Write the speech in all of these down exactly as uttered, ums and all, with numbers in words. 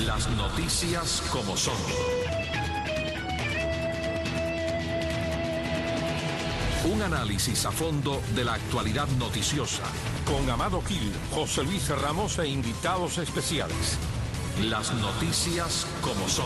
Las noticias como son. Un análisis a fondo de la actualidad noticiosa. Con Amado Gil, José Luis Ramos e invitados especiales. Las noticias como son.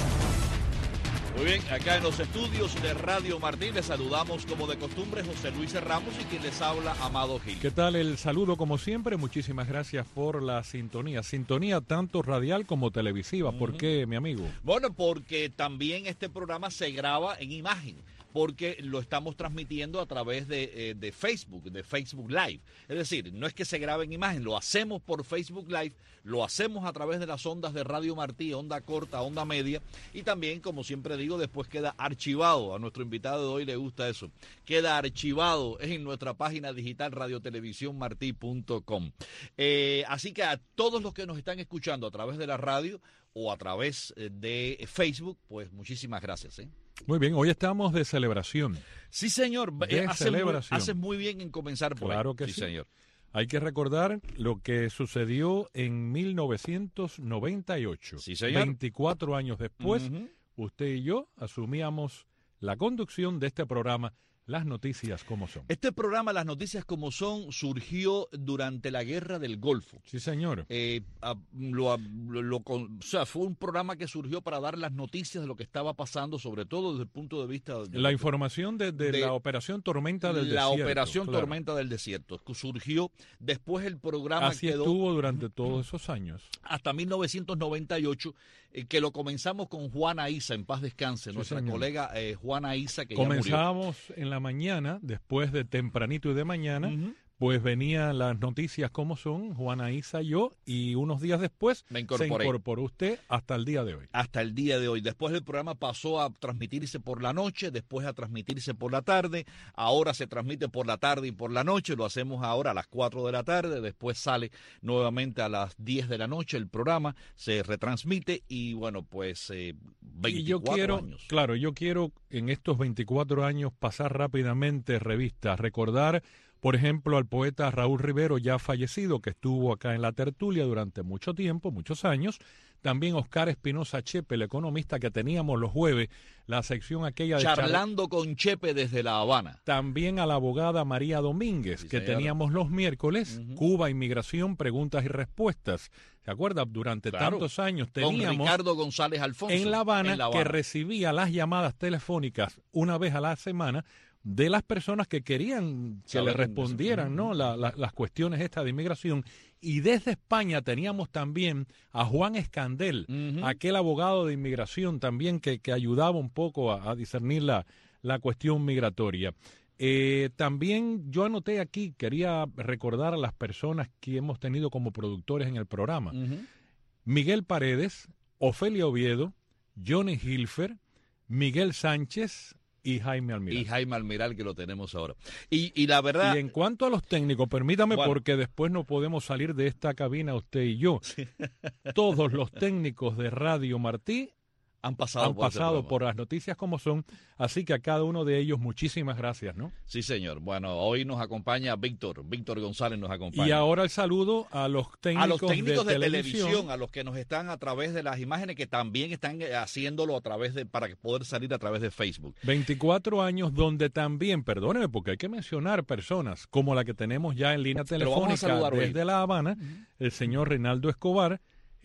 Muy bien, acá en los estudios de Radio Martí les saludamos como de costumbre José Luis Ramos y quien les habla Amado Gil. ¿Qué tal? El saludo como siempre, muchísimas gracias por la sintonía. Sintonía tanto radial como televisiva. Uh-huh. ¿Por qué, mi amigo? Bueno, porque también este programa se graba en imagen, porque lo estamos transmitiendo a través de, eh, de Facebook, de Facebook Live. Es decir, no es que se grabe en imagen, lo hacemos por Facebook Live, lo hacemos a través de las ondas de Radio Martí, onda corta, onda media, y también, como siempre digo, después queda archivado. A nuestro invitado de hoy le gusta eso. Queda archivado en nuestra página digital radio televisión martí punto com. Eh, así que a todos los que nos están escuchando a través de la radio o a través de Facebook, pues muchísimas gracias, ¿eh? Muy bien, hoy estamos de celebración. Sí, señor. De hace celebración. Muy, haces muy bien en comenzar por Claro ahí. que sí, sí, señor. Hay que recordar lo que sucedió en mil novecientos noventa y ocho. Sí, señor. veinticuatro años después, Uh-huh. usted y yo asumíamos la conducción de este programa, Las Noticias como Son. Este programa, Las Noticias como Son, surgió durante la Guerra del Golfo. Sí, señor. Eh, a, lo, a, lo, lo, o sea, fue un programa que surgió para dar las noticias de lo que estaba pasando, sobre todo desde el punto de vista de la información de, de, de la Operación Tormenta del la Desierto. La Operación claro. Tormenta del Desierto. Surgió después el programa. Así quedó, estuvo durante todos esos años. Hasta mil novecientos noventa y ocho, eh, que lo comenzamos con Juana Isa, en paz descanse, sí, nuestra señor. colega eh, Juana Isa, que Comenzábamos ya murió. En la mañana, después de tempranito y de mañana, Uh-huh. pues venían las noticias como son, Juana Isa, yo, y unos días después Me incorporé. se incorporó usted hasta el día de hoy. Hasta el día de hoy. Después el programa pasó a transmitirse por la noche, después a transmitirse por la tarde, ahora se transmite por la tarde y por la noche, lo hacemos ahora a las cuatro de la tarde, después sale nuevamente a las diez de la noche el programa, se retransmite y bueno, pues eh, veinticuatro y yo quiero, años. Claro, yo quiero en estos veinticuatro años pasar rápidamente revistas, recordar, por ejemplo, al poeta Raúl Rivero, ya fallecido, que estuvo acá en la tertulia durante mucho tiempo, muchos años. También Oscar Espinosa Chepe, el economista que teníamos los jueves, la sección aquella de Charlando Char... con Chepe desde La Habana. También a la abogada María Domínguez, sí, que señora. teníamos los miércoles, uh-huh. Cuba, inmigración, preguntas y respuestas. ¿Se acuerda? Durante claro. tantos años teníamos... Con Ricardo González Alfonso. En La Habana, en La Habana, que recibía las llamadas telefónicas una vez a la semana de las personas que querían que le respondieran, ¿no? La, la, las cuestiones estas de inmigración. Y desde España teníamos también a Juan Escandel, uh-huh. aquel abogado de inmigración también que, que ayudaba un poco a, a discernir la, la cuestión migratoria. Eh, también yo anoté aquí, quería recordar a las personas que hemos tenido como productores en el programa. Uh-huh. Miguel Paredes, Ofelia Oviedo, Johnny Hilfer, Miguel Sánchez y Jaime Almiral. Y Jaime Almiral, que lo tenemos ahora. Y, y la verdad... Y en cuanto a los técnicos, permítame, bueno. porque después no podemos salir de esta cabina usted y yo. Sí. Todos los técnicos de Radio Martí han pasado, han por, pasado por Las Noticias como son, así que a cada uno de ellos muchísimas gracias, ¿no? Sí, señor. Bueno, hoy nos acompaña Víctor, Víctor González nos acompaña. Y ahora el saludo a los técnicos, a los técnicos de, de televisión. televisión, a los que nos están a través de las imágenes, que también están haciéndolo a través de, para poder salir a través de Facebook. veinticuatro años donde también, perdóneme, porque hay que mencionar personas como la que tenemos ya en línea telefónica desde hoy. La Habana, uh-huh. el señor Reinaldo Escobar,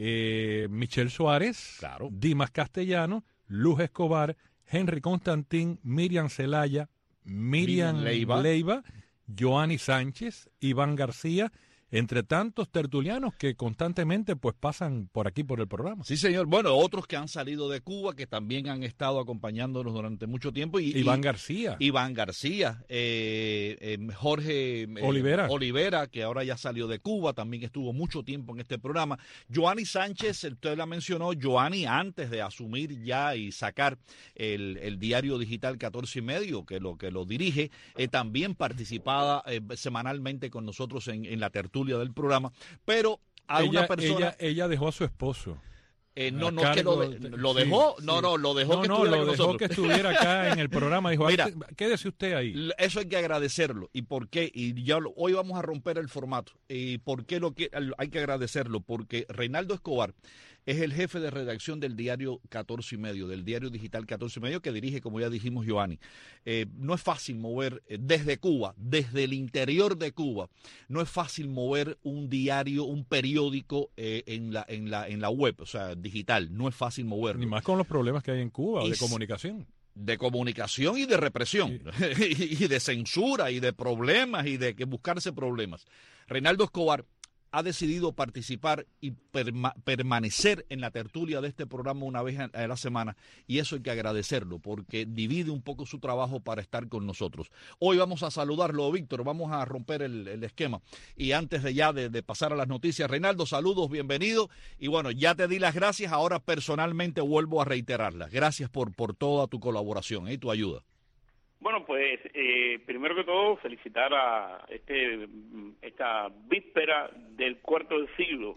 eh, Michelle Suárez, claro. Dimas Castellano, Luz Escobar, Henry Constantín, Miriam Celaya, Miriam Leiva, Leiva, Joanny Sánchez, Iván García, entre tantos tertulianos que constantemente pues pasan por aquí por el programa. Sí, señor. Bueno, otros que han salido de Cuba, que también han estado acompañándonos durante mucho tiempo. Y, Iván y, García. Iván García, eh, eh, Jorge eh, Olivera. Olivera, que ahora ya salió de Cuba, también estuvo mucho tiempo en este programa. Joanny Sánchez, usted la mencionó, Joanny antes de asumir ya y sacar el, el diario digital catorce y medio, que lo que lo dirige, eh, también participaba eh, semanalmente con nosotros en, en la tertulia del programa, pero a ella, una persona... Ella, ella dejó a su esposo. Eh, no, no, es que lo, de, lo dejó, sí, no, no, lo dejó no, que no, estuviera lo con dejó nosotros. que estuviera acá en el programa. Dijo, mira, quédese usted ahí. Eso hay que agradecerlo. ¿Y por qué? Y ya lo, hoy vamos a romper el formato. ¿Y por qué lo que hay que agradecerlo? Porque Reinaldo Escobar es el jefe de redacción del diario catorce y medio, del diario digital catorce y medio, que dirige, como ya dijimos, Giovanni. Eh, no es fácil mover eh, desde Cuba, desde el interior de Cuba, no es fácil mover un diario, un periódico eh, en, la, en, la, en la web, o sea, digital, no es fácil moverlo. Ni más con los problemas que hay en Cuba y de comunicación. De comunicación y de represión, sí. y de censura, y de problemas, y de que buscarse problemas. Reinaldo Escobar ha decidido participar y perma permanecer en la tertulia de este programa una vez a la semana, y eso hay que agradecerlo, porque divide un poco su trabajo para estar con nosotros. Hoy vamos a saludarlo, Víctor, vamos a romper el, el esquema. Y antes de ya de, de pasar a las noticias, Reinaldo, saludos, bienvenido. Y bueno, ya te di las gracias, ahora personalmente vuelvo a reiterarlas. Gracias por, por toda tu colaboración y tu ayuda. Bueno, pues eh, primero que todo felicitar a este esta víspera del cuarto del siglo.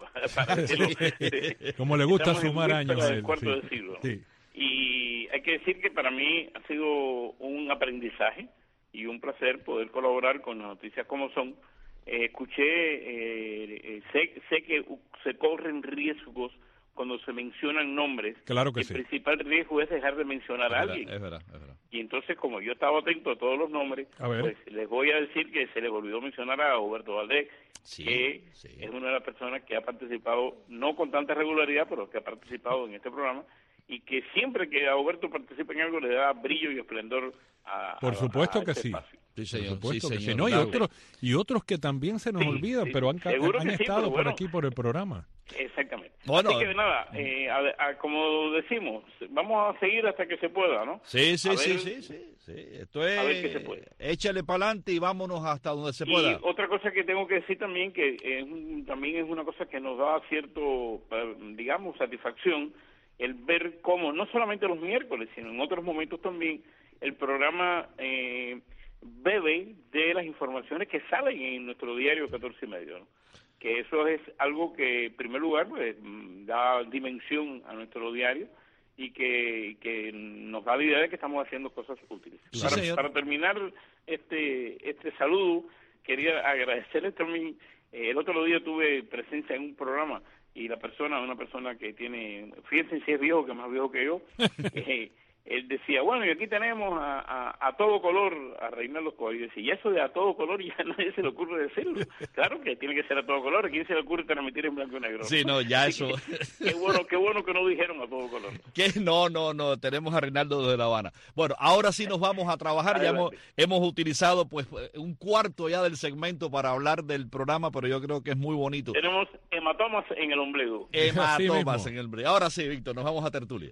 Como le gusta sumar años. Del cuarto sí. del siglo. Sí. Y hay que decir que para mí ha sido un aprendizaje y un placer poder colaborar con las noticias como son. Eh, escuché, eh, sé, sé que se corren riesgos cuando se mencionan nombres. Claro que el sí. El principal riesgo es dejar de mencionar es a verdad, alguien. Es verdad, es verdad. Y entonces, como yo estaba atento a todos los nombres, pues les voy a decir que se les olvidó mencionar a Huberto Valdés, sí, que sí. es una de las personas que ha participado, no con tanta regularidad, pero que ha participado en este programa, y que siempre que a Huberto participa en algo le da brillo y esplendor a Por supuesto a, a que este sí. espacio. Sí, señor. Por supuesto sí, que señor. sí. No, y, otros, y otros que también se nos sí, olvidan, sí, pero han, han sí, estado por bueno, aquí por el programa. Exactamente. Bueno, Así que nada, eh, a, a, como decimos, vamos a seguir hasta que se pueda, ¿no? Sí, sí, ver, sí, sí, sí, sí. Esto es, a ver qué se puede. Échale para adelante y vámonos hasta donde se y pueda. Otra cosa que tengo que decir también, que es un, también es una cosa que nos da cierto, digamos, satisfacción, el ver cómo, no solamente los miércoles, sino en otros momentos también, el programa eh, bebe de las informaciones que salen en nuestro diario catorce y medio, ¿no? Que eso es algo que, en primer lugar, pues, da dimensión a nuestro diario y que, que nos da la idea de que estamos haciendo cosas útiles. Sí, para, para terminar este este saludo, quería agradecerles también, eh, el otro día tuve presencia en un programa y la persona, una persona que tiene, fíjense si es viejo, que es más viejo que yo, eh, él decía, bueno, y aquí tenemos a, a, a todo color a Reinaldo Escobar. Y decía, y eso de a todo color ya a nadie se le ocurre decirlo. Claro que tiene que ser a todo color. ¿A quién se le ocurre transmitir en blanco y negro? Sí, no, ya Así eso. Que, qué bueno, qué bueno que no dijeron a todo color. ¿Qué? No, no, no, tenemos a Reinaldo de La Habana. Bueno, ahora sí nos vamos a trabajar. Ya hemos, hemos utilizado pues un cuarto ya del segmento para hablar del programa, pero yo creo que es muy bonito. Tenemos hematomas en el ombligo. Hematomas en el ombligo. Ahora sí, Víctor, nos vamos a tertulia.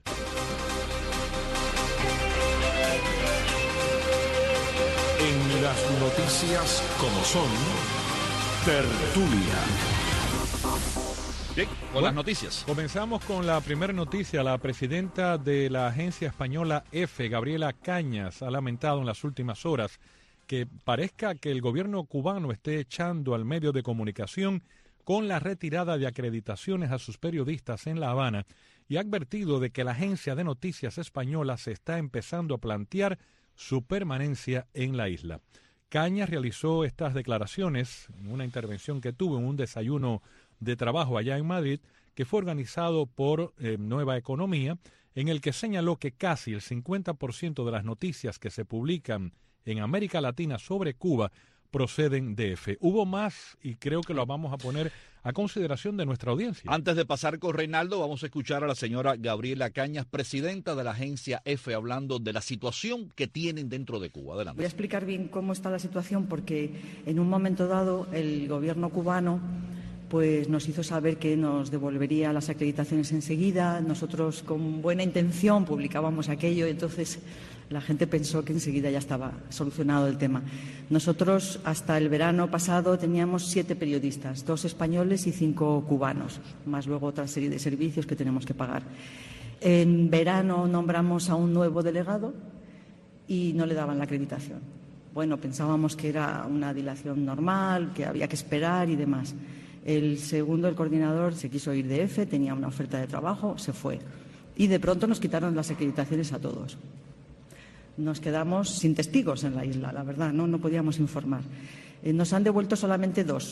En las noticias como son, tertulia. Bien, con bueno, las noticias. Comenzamos con la primera noticia. La presidenta de la agencia española EFE, Gabriela Cañas, ha lamentado en las últimas horas que parezca que el gobierno cubano esté echando al medio de comunicación con la retirada de acreditaciones a sus periodistas en La Habana y ha advertido de que la agencia de noticias española se está empezando a plantear su permanencia en la isla. Cañas realizó estas declaraciones en una intervención que tuvo en un desayuno de trabajo allá en Madrid, que fue organizado por eh, Nueva Economía, en el que señaló que casi el cincuenta por ciento de las noticias que se publican en América Latina sobre Cuba proceden de EFE. Hubo más y creo que lo vamos a poner a consideración de nuestra audiencia. Antes de pasar con Reinaldo, vamos a escuchar a la señora Gabriela Cañas, presidenta de la agencia EFE, hablando de la situación que tienen dentro de Cuba. Adelante. Voy a explicar bien cómo está la situación, porque en un momento dado el gobierno cubano pues nos hizo saber que nos devolvería las acreditaciones enseguida. Nosotros, con buena intención, publicábamos aquello, entonces la gente pensó que enseguida ya estaba solucionado el tema. Nosotros, hasta el verano pasado, teníamos siete periodistas, dos españoles y cinco cubanos, más luego otra serie de servicios que tenemos que pagar. En verano nombramos a un nuevo delegado y no le daban la acreditación. Bueno, pensábamos que era una dilación normal, que había que esperar y demás. El segundo, el coordinador, se quiso ir de EFE, tenía una oferta de trabajo, se fue. Y de pronto nos quitaron las acreditaciones a todos. Nos quedamos sin testigos en la isla, la verdad, no, no podíamos informar. Eh, nos han devuelto solamente dos,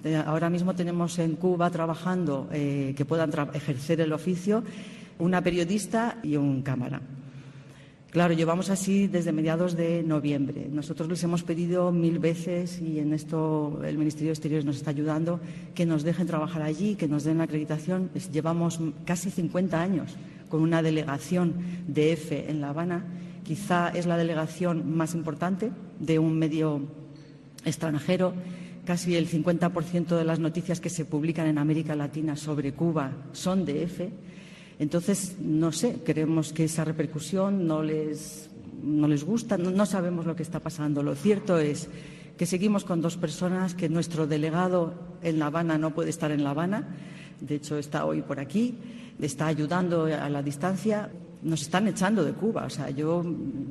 Eh, ahora mismo tenemos en Cuba trabajando, eh, que puedan ejercer el oficio, una periodista y un cámara. Claro, llevamos así desde mediados de noviembre. Nosotros les hemos pedido mil veces, y en esto el Ministerio de Exteriores nos está ayudando, que nos dejen trabajar allí, que nos den la acreditación. Llevamos casi cincuenta años con una delegación de E F E en La Habana. Quizá es la delegación más importante de un medio extranjero. Casi el cincuenta por ciento de las noticias que se publican en América Latina sobre Cuba son de E F E. Entonces, no sé, creemos que esa repercusión no les, no les gusta, no, no sabemos lo que está pasando. Lo cierto es que seguimos con dos personas, que nuestro delegado en La Habana no puede estar en La Habana, de hecho está hoy por aquí, está ayudando a la distancia. Nos están echando de Cuba, o sea, yo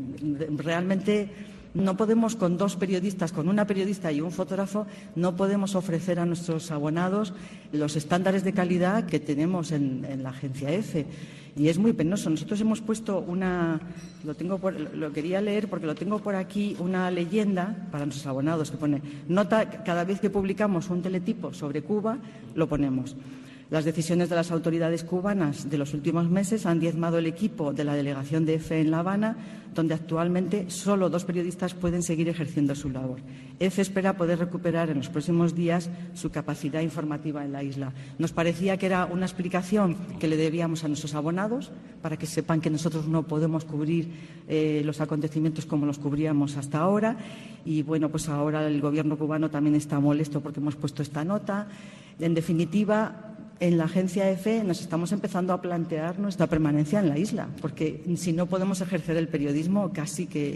realmente no podemos, con dos periodistas, con una periodista y un fotógrafo, no podemos ofrecer a nuestros abonados los estándares de calidad que tenemos en, en la agencia E F E. Y es muy penoso. Nosotros hemos puesto una, lo tengo por, lo quería leer porque lo tengo por aquí, una leyenda para nuestros abonados que pone: nota, cada vez que publicamos un teletipo sobre Cuba, lo ponemos. Las decisiones de las autoridades cubanas de los últimos meses han diezmado el equipo de la delegación de E F E en La Habana, donde actualmente solo dos periodistas pueden seguir ejerciendo su labor. E F E espera poder recuperar en los próximos días su capacidad informativa en la isla. Nos parecía que era una explicación que le debíamos a nuestros abonados, para que sepan que nosotros no podemos cubrir eh, los acontecimientos como los cubríamos hasta ahora. Y bueno, pues ahora el gobierno cubano también está molesto porque hemos puesto esta nota. En definitiva, en la agencia E F E nos estamos empezando a plantear nuestra permanencia en la isla, porque si no podemos ejercer el periodismo, casi que,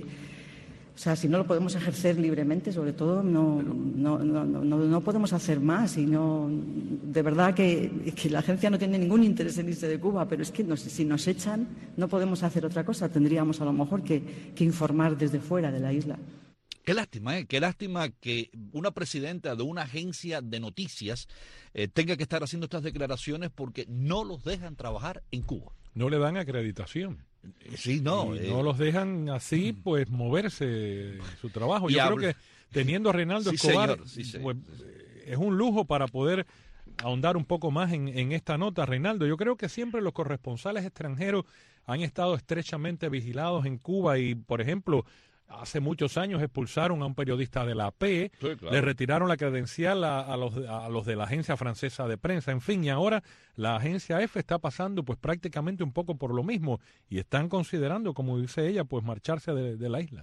o sea, si no lo podemos ejercer libremente, sobre todo, no, no, no, no, no podemos hacer más. Y no, de verdad que, que la agencia no tiene ningún interés en irse de Cuba, pero es que nos, si nos echan no podemos hacer otra cosa. Tendríamos a lo mejor que, que informar desde fuera de la isla. Qué lástima, ¿eh? Qué lástima que una presidenta de una agencia de noticias eh, tenga que estar haciendo estas declaraciones porque no los dejan trabajar en Cuba. No le dan acreditación. Sí, no. Y eh, no los dejan así, pues, moverse su trabajo. Yo hablo. creo que teniendo a Reinaldo Sí, Escobar, señor, sí, señor. pues, es un lujo para poder ahondar un poco más en, en esta nota. Reinaldo, yo creo que siempre los corresponsales extranjeros han estado estrechamente vigilados en Cuba y, por ejemplo, hace muchos años expulsaron a un periodista de la A P, sí, claro. Le retiraron la credencial a, a, los, a los de la Agencia Francesa de Prensa, en fin, y ahora la agencia E F E está pasando pues prácticamente un poco por lo mismo y están considerando, como dice ella, pues marcharse de, de la isla.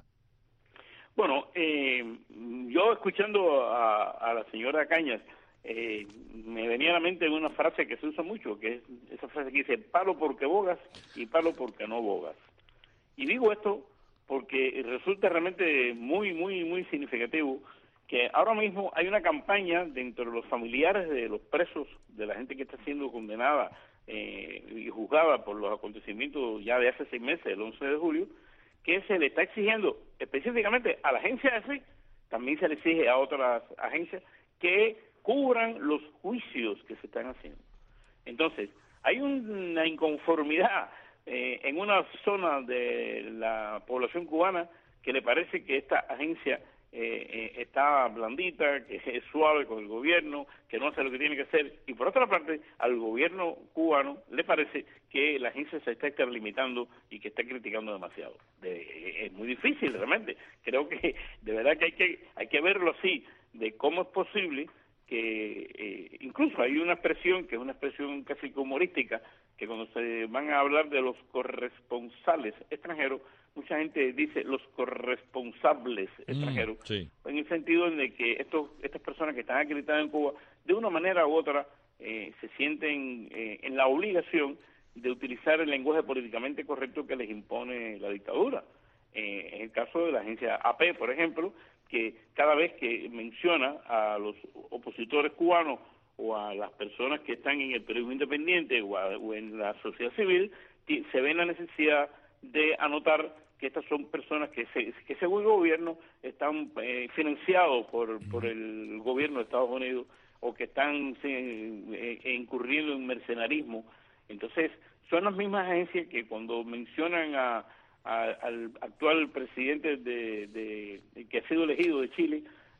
Bueno, eh, yo escuchando a, a la señora Cañas, eh, me venía a la mente una frase que se usa mucho, que es esa frase que dice: palo porque bogas y palo porque no bogas. Y digo esto porque resulta realmente muy, muy, muy significativo que ahora mismo hay una campaña dentro de los familiares de los presos, de la gente que está siendo condenada eh, y juzgada por los acontecimientos ya de hace seis meses, el once de julio, que se le está exigiendo específicamente a la agencia E F E, también se le exige a otras agencias, que cubran los juicios que se están haciendo. Entonces, hay una inconformidad Eh, en una zona de la población cubana que le parece que esta agencia eh, eh, está blandita, que es suave con el gobierno, que no hace lo que tiene que hacer, y por otra parte al gobierno cubano le parece que la agencia se está extralimitando y que está criticando demasiado. De, es muy difícil realmente, creo que de verdad que hay que hay que verlo así, de cómo es posible que eh, incluso hay una expresión que es una expresión casi humorística, que cuando se van a hablar de los corresponsales extranjeros, mucha gente dice los corresponsables extranjeros, mm, sí. en el sentido de que estos estas personas que están acreditadas en Cuba, de una manera u otra, eh, se sienten eh, en la obligación de utilizar el lenguaje políticamente correcto que les impone la dictadura. Eh, en el caso de la agencia A P, por ejemplo, que cada vez que menciona a los opositores cubanos o a las personas que están en el periodismo independiente o, a, o en la sociedad civil, se ve la necesidad de anotar que estas son personas que, se, que según el gobierno están eh, financiados por, por el gobierno de Estados Unidos o que están eh, eh, incurriendo en mercenarismo. Entonces, son las mismas agencias que cuando mencionan a, a, al actual presidente de, de, de que ha sido elegido de Chile,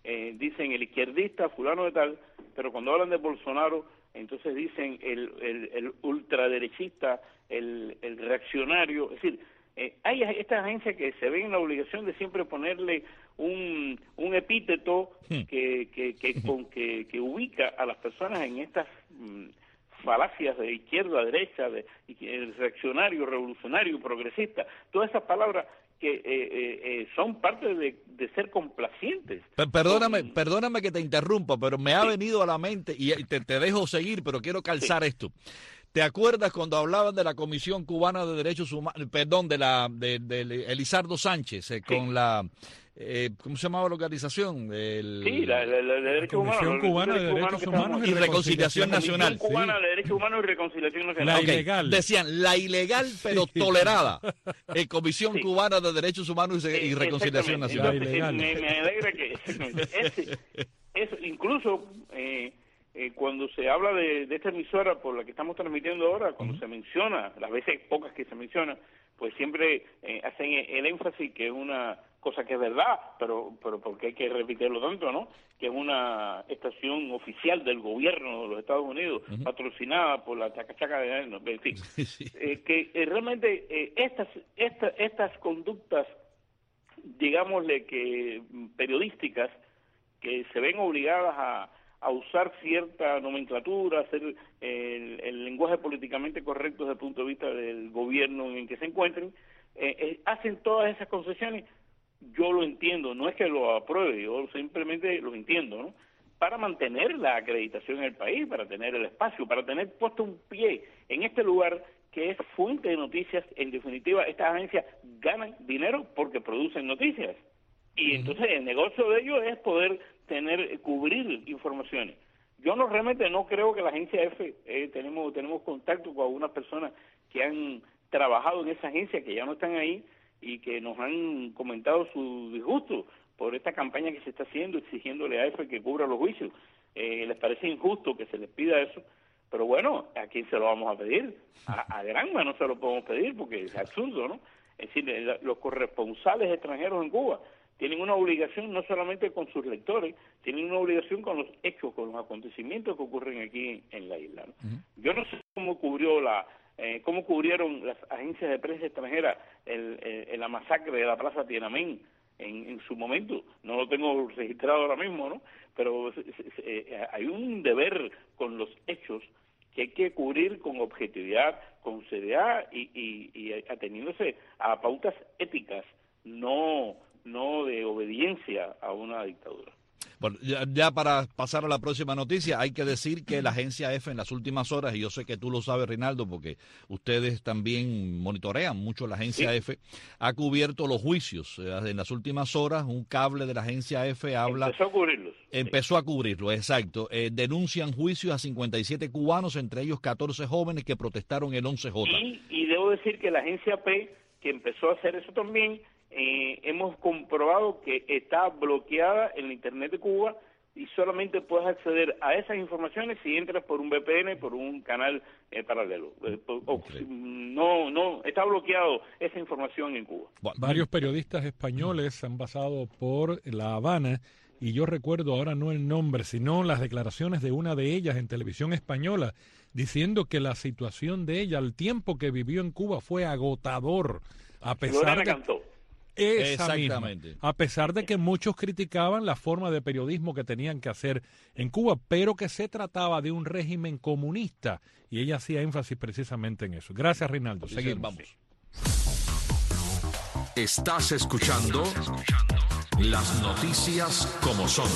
eh, dicen el izquierdista, fulano de tal, pero cuando hablan de Bolsonaro, entonces dicen el, el, el ultraderechista, el, el reaccionario, es decir, eh, hay estas agencias que se ven en la obligación de siempre ponerle un, un epíteto que, que, que, con, que, que ubica a las personas en estas mm, falacias de izquierda a derecha, de, el reaccionario, revolucionario, progresista, todas esas palabras que eh, eh, eh, son parte de, de ser complacientes. Perdóname, son... perdóname que te interrumpa, pero me ha venido a la mente, y te, te dejo seguir, pero quiero calzar sí. esto. ¿Te acuerdas cuando hablaban de la Comisión Cubana de Derechos Humanos, perdón, de la de, de Elizardo Sánchez, eh, con sí. la, eh, ¿cómo se llamaba la organización? El, sí, la, la, la, la Derechos Humanos. Comisión Cubana de Derechos Humanos y Reconciliación Nacional. Comisión Cubana de Derechos Humanos y Reconciliación Nacional. La okay. ilegal. Decían, la ilegal pero sí. tolerada eh, Comisión sí. Cubana de Derechos Humanos y, y Reconciliación Nacional. Entonces, eh, me, me alegra que ese, eso, incluso... Eh, Eh, cuando se habla de, de esta emisora por la que estamos transmitiendo ahora, cuando uh-huh. se menciona, las veces pocas que se menciona, pues siempre eh, hacen el énfasis que es una cosa que es verdad, pero pero porque hay que repetirlo tanto, ¿no? Que es una estación oficial del gobierno de los Estados Unidos, uh-huh. patrocinada por la chacachaca de... No, en fin, sí. eh, que eh, realmente eh, estas, esta, estas conductas, digámosle que periodísticas, que se ven obligadas a a usar cierta nomenclatura, hacer el, el lenguaje políticamente correcto desde el punto de vista del gobierno en el que se encuentren, eh, eh, hacen todas esas concesiones. Yo lo entiendo, no es que lo apruebe, yo simplemente lo entiendo, ¿no? Para mantener la acreditación en el país, para tener el espacio, para tener puesto un pie en este lugar que es fuente de noticias. En definitiva, estas agencias ganan dinero porque producen noticias. Y entonces el negocio de ellos es poder tener, cubrir informaciones. Yo no realmente no creo que la agencia F, eh, tenemos tenemos contacto con algunas personas que han trabajado en esa agencia, que ya no están ahí, y que nos han comentado su disgusto por esta campaña que se está haciendo, exigiéndole a F que cubra los juicios. Eh, les parece injusto que se les pida eso, pero bueno, ¿a quién se lo vamos a pedir? A, a Granma no se lo podemos pedir porque es absurdo, ¿no? Es decir, los corresponsales extranjeros en Cuba tienen una obligación no solamente con sus lectores, tienen una obligación con los hechos, con los acontecimientos que ocurren aquí en la isla, ¿no? Uh-huh. Yo no sé cómo cubrió la, eh, cómo cubrieron las agencias de prensa extranjera el, el, la masacre de la Plaza Tiananmen en, en su momento, no lo tengo registrado ahora mismo, ¿no? Pero eh, hay un deber con los hechos que hay que cubrir con objetividad, con seriedad y, y, y ateniéndose a pautas éticas, no no de obediencia a una dictadura. Bueno, ya, ya para pasar a la próxima noticia, hay que decir que la agencia F en las últimas horas, y yo sé que tú lo sabes, Reinaldo, porque ustedes también monitorean mucho la agencia sí. F, ha cubierto los juicios. En las últimas horas, un cable de la agencia F habla... Empezó a cubrirlos. Empezó sí. a cubrirlo, exacto. Eh, denuncian juicios a cincuenta y siete cubanos, entre ellos catorce jóvenes que protestaron el once J. Y, y debo decir que la agencia P, que empezó a hacer eso también, Eh, hemos comprobado que está bloqueada en la Internet de Cuba y solamente puedes acceder a esas informaciones si entras por un V P N, por un canal eh, paralelo. Eh, o, no, no, está bloqueado esa información en Cuba. Bueno, varios periodistas españoles han pasado por La Habana y yo recuerdo ahora no el nombre, sino las declaraciones de una de ellas en televisión española diciendo que la situación de ella, el tiempo que vivió en Cuba fue agotador, a pesar de... Cantó. Esa Exactamente. Misma, a pesar de que muchos criticaban la forma de periodismo que tenían que hacer en Cuba, pero que se trataba de un régimen comunista y ella hacía énfasis precisamente en eso. Gracias, Reinaldo. Sí, Seguimos. Vamos. Estás escuchando las noticias como son.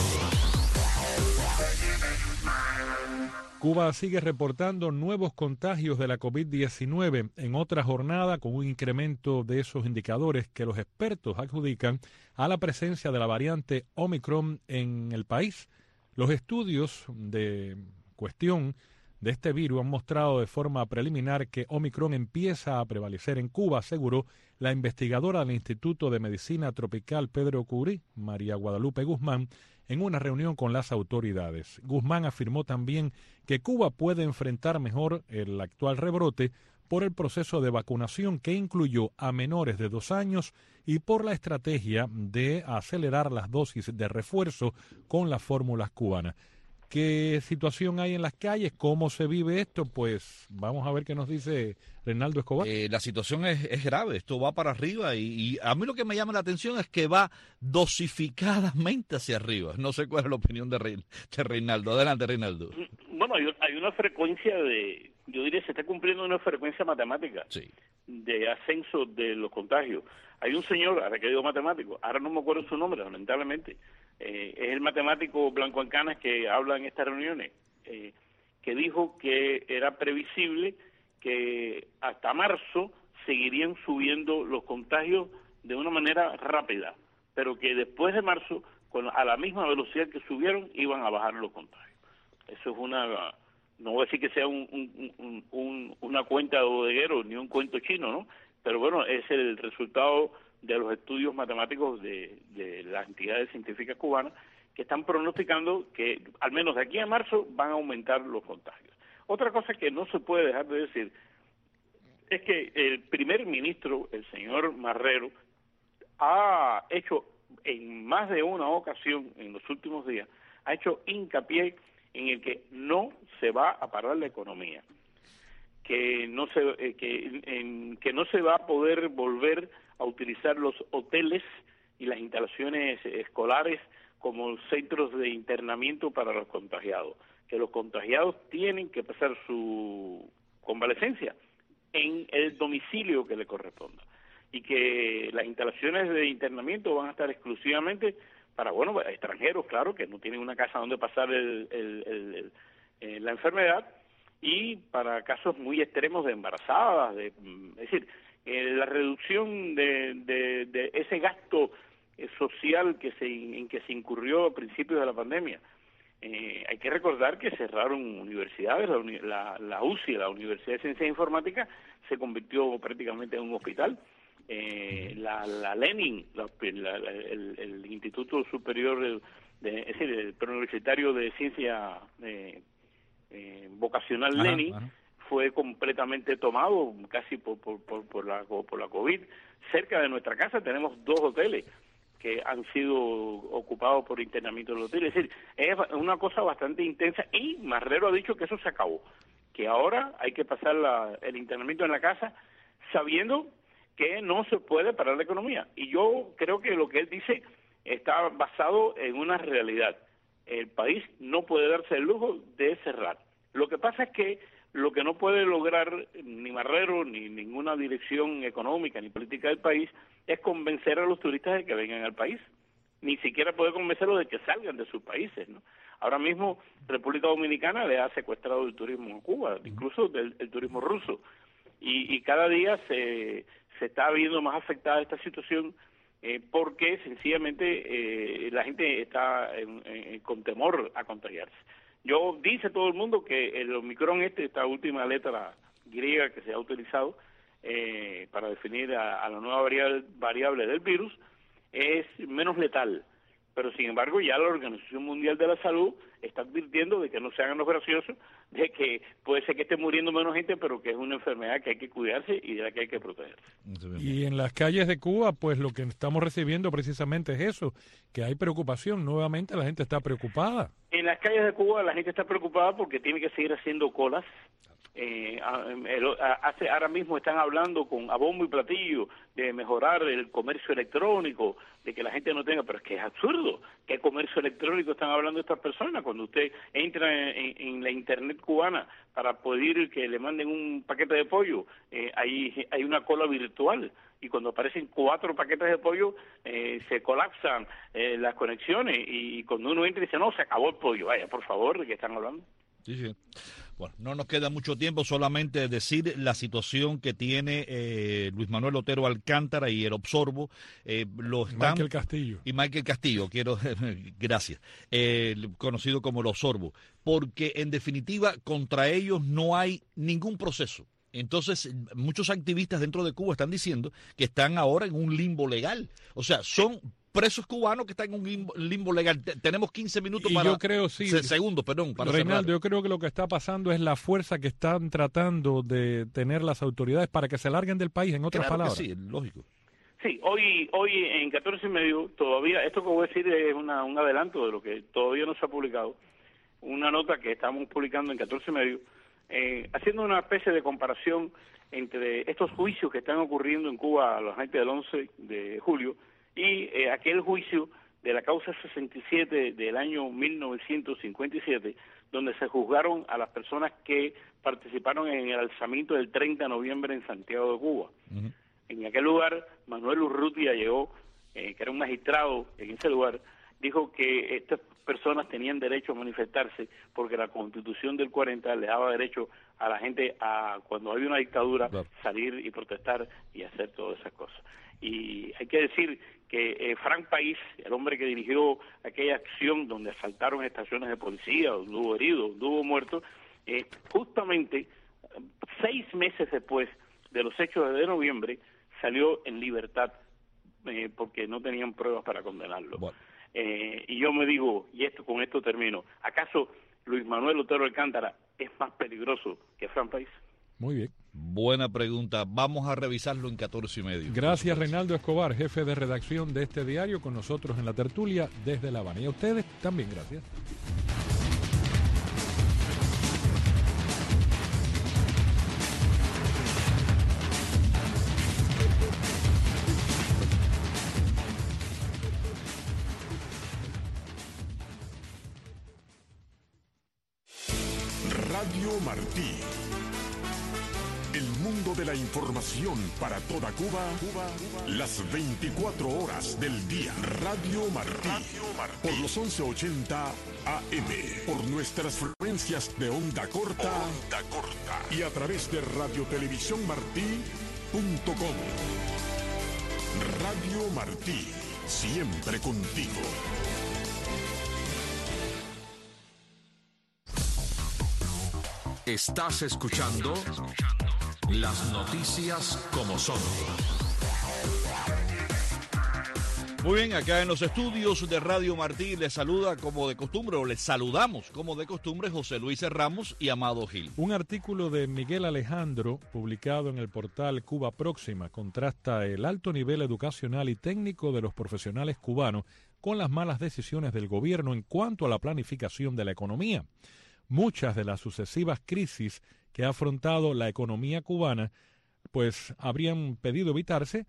Cuba sigue reportando nuevos contagios de la COVID diecinueve en otra jornada con un incremento de esos indicadores que los expertos adjudican a la presencia de la variante Omicron en el país. Los estudios de cuestión de este virus han mostrado de forma preliminar que Omicron empieza a prevalecer en Cuba, aseguró la investigadora del Instituto de Medicina Tropical Pedro Curí, María Guadalupe Guzmán, en una reunión con las autoridades. Guzmán afirmó también que Cuba puede enfrentar mejor el actual rebrote por el proceso de vacunación que incluyó a menores de dos años y por la estrategia de acelerar las dosis de refuerzo con las fórmulas cubanas. ¿Qué situación hay en las calles? ¿Cómo se vive esto? Pues vamos a ver qué nos dice Reinaldo Escobar. Eh, la situación es, es grave, esto va para arriba y, y a mí lo que me llama la atención es que va dosificadamente hacia arriba. No sé cuál es la opinión de, Rein, de Reinaldo. Adelante, Reinaldo. Bueno, hay, hay una frecuencia de, yo diría, se está cumpliendo una frecuencia matemática sí. de ascenso de los contagios. Hay un señor, ahora que digo matemático, ahora no me acuerdo su nombre, lamentablemente, eh, es el matemático Blanco Ancanas que habla en estas reuniones, eh, que dijo que era previsible que hasta marzo seguirían subiendo los contagios de una manera rápida, pero que después de marzo, con, a la misma velocidad que subieron, iban a bajar los contagios. Eso es una, no voy a decir que sea un, un, un, un, una cuenta de bodeguero ni un cuento chino, ¿no? Pero bueno, es el resultado de los estudios matemáticos de, de las entidades científicas cubanas que están pronosticando que al menos de aquí a marzo van a aumentar los contagios. Otra cosa que no se puede dejar de decir es que el primer ministro, el señor Marrero, ha hecho en más de una ocasión en los últimos días, ha hecho hincapié en el que no se va a parar la economía, que no se eh, que, en, que no se va a poder volver a utilizar los hoteles y las instalaciones escolares como centros de internamiento para los contagiados, que los contagiados tienen que pasar su convalecencia en el domicilio que le corresponda y que las instalaciones de internamiento van a estar exclusivamente para, bueno, extranjeros, claro, que no tienen una casa donde pasar el, el, el, el, eh, la enfermedad, y para casos muy extremos de embarazadas, de, es decir, eh, la reducción de, de, de ese gasto eh, social que se, en que se incurrió a principios de la pandemia. Eh, hay que recordar que cerraron universidades, la, la, la U C I, la Universidad de Ciencias Informáticas, se convirtió prácticamente en un hospital. Eh, la, la Lenin, la, la, la, el, el Instituto Superior, de, es decir, el Preuniversitario de Ciencia eh, eh, Vocacional ajá, Lenin, ajá. fue completamente tomado casi por, por, por, por, la, por la COVID. Cerca de nuestra casa tenemos dos hoteles que han sido ocupados por internamiento de los hoteles. Es decir, es una cosa bastante intensa y Marrero ha dicho que eso se acabó, que ahora hay que pasar la, el internamiento en la casa sabiendo que no se puede parar la economía. Y yo creo que lo que él dice está basado en una realidad. El país no puede darse el lujo de cerrar. Lo que pasa es que lo que no puede lograr ni Marrero ni ninguna dirección económica ni política del país es convencer a los turistas de que vengan al país. Ni siquiera puede convencerlos de que salgan de sus países, ¿no? Ahora mismo República Dominicana le ha secuestrado el turismo a Cuba, incluso el, el turismo ruso. Y, y cada día se, se está viendo más afectada esta situación eh, porque sencillamente eh, la gente está en, en, con temor a contagiarse. Yo dice todo el mundo que el Omicron este, esta última letra griega que se ha utilizado eh, para definir a, a la nueva variable, variable del virus, es menos letal. Pero sin embargo ya la Organización Mundial de la Salud está advirtiendo de que no se hagan los graciosos, de que puede ser que esté muriendo menos gente, pero que es una enfermedad que hay que cuidarse y de la que hay que protegerse. Y en las calles de Cuba, pues lo que estamos recibiendo precisamente es eso, que hay preocupación, nuevamente la gente está preocupada. En las calles de Cuba la gente está preocupada porque tiene que seguir haciendo colas. Eh, hace, ahora mismo están hablando con a bombo y platillo de mejorar el comercio electrónico, de que la gente no tenga, pero es que es absurdo. ¿Qué comercio electrónico están hablando estas personas? Cuando usted entra en, en la internet cubana para pedir que le manden un paquete de pollo, eh, hay, hay una cola virtual, y cuando aparecen cuatro paquetes de pollo eh, se colapsan eh, las conexiones, y cuando uno entra y dice, no, se acabó el pollo. Vaya, por favor, ¿de qué están hablando? Sí, sí. Bueno, no nos queda mucho tiempo, solamente decir la situación que tiene eh, Luis Manuel Otero Alcántara y el Obsorbo. Eh, lo están, Michael Castillo. Y Michael Castillo, quiero, gracias, eh, conocido como el Obsorbo, porque en definitiva contra ellos no hay ningún proceso. Entonces, muchos activistas dentro de Cuba están diciendo que están ahora en un limbo legal. O sea, son presos cubanos que están en un limbo, limbo legal. T- tenemos quince minutos y para... yo creo, sí, se- segundos, perdón, para Reinaldo, cerrar. yo creo que lo que está pasando es la fuerza que están tratando de tener las autoridades para que se larguen del país, en otras Claro palabras. que sí, lógico. Sí, hoy hoy en catorce y medio todavía, esto que voy a decir es una, un adelanto de lo que todavía no se ha publicado, una nota que estamos publicando en catorce y medio, eh, haciendo una especie de comparación entre estos juicios que están ocurriendo en Cuba a la gente del once de julio y eh, aquel juicio de la causa sesenta y siete del año mil novecientos cincuenta y siete, donde se juzgaron a las personas que participaron en el alzamiento del treinta de noviembre en Santiago de Cuba. Uh-huh. En aquel lugar, Manuel Urrutia llegó, eh, que era un magistrado en ese lugar, dijo que estas personas tenían derecho a manifestarse porque la Constitución del cuarenta le daba derecho a la gente a, cuando había una dictadura, claro, salir y protestar y hacer todas esas cosas. Y hay que decir que eh, Frank País, el hombre que dirigió aquella acción donde asaltaron estaciones de policía, donde hubo heridos, donde hubo muertos, eh, justamente seis meses después de los hechos de noviembre, salió en libertad eh, porque no tenían pruebas para condenarlo. Bueno. Eh, y yo me digo, y esto con esto termino, ¿acaso Luis Manuel Otero Alcántara es más peligroso que Frank País? Muy bien. Buena pregunta. Vamos a revisarlo en catorce y medio. Gracias, Reinaldo Escobar, jefe de redacción de este diario, con nosotros en la tertulia desde La Habana. Y a ustedes también, gracias. Radio Martí. El mundo de la información para toda Cuba, Cuba, Cuba, las veinticuatro horas del día. Radio Martí. Radio Martí. Por los once ochenta A M. Por nuestras frecuencias de onda corta. Onda corta. Y a través de radiotelevisión martí punto com. Radio Martí. Siempre contigo. Estás escuchando las noticias como son. Muy bien, acá en los estudios de Radio Martí les saluda como de costumbre, o les saludamos como de costumbre, José Luis Ramos y Amado Gil. Un artículo de Miguel Alejandro, publicado en el portal Cuba Próxima, contrasta el alto nivel educacional y técnico de los profesionales cubanos con las malas decisiones del gobierno en cuanto a la planificación de la economía. Muchas de las sucesivas crisis que ha afrontado la economía cubana, pues habrían pedido evitarse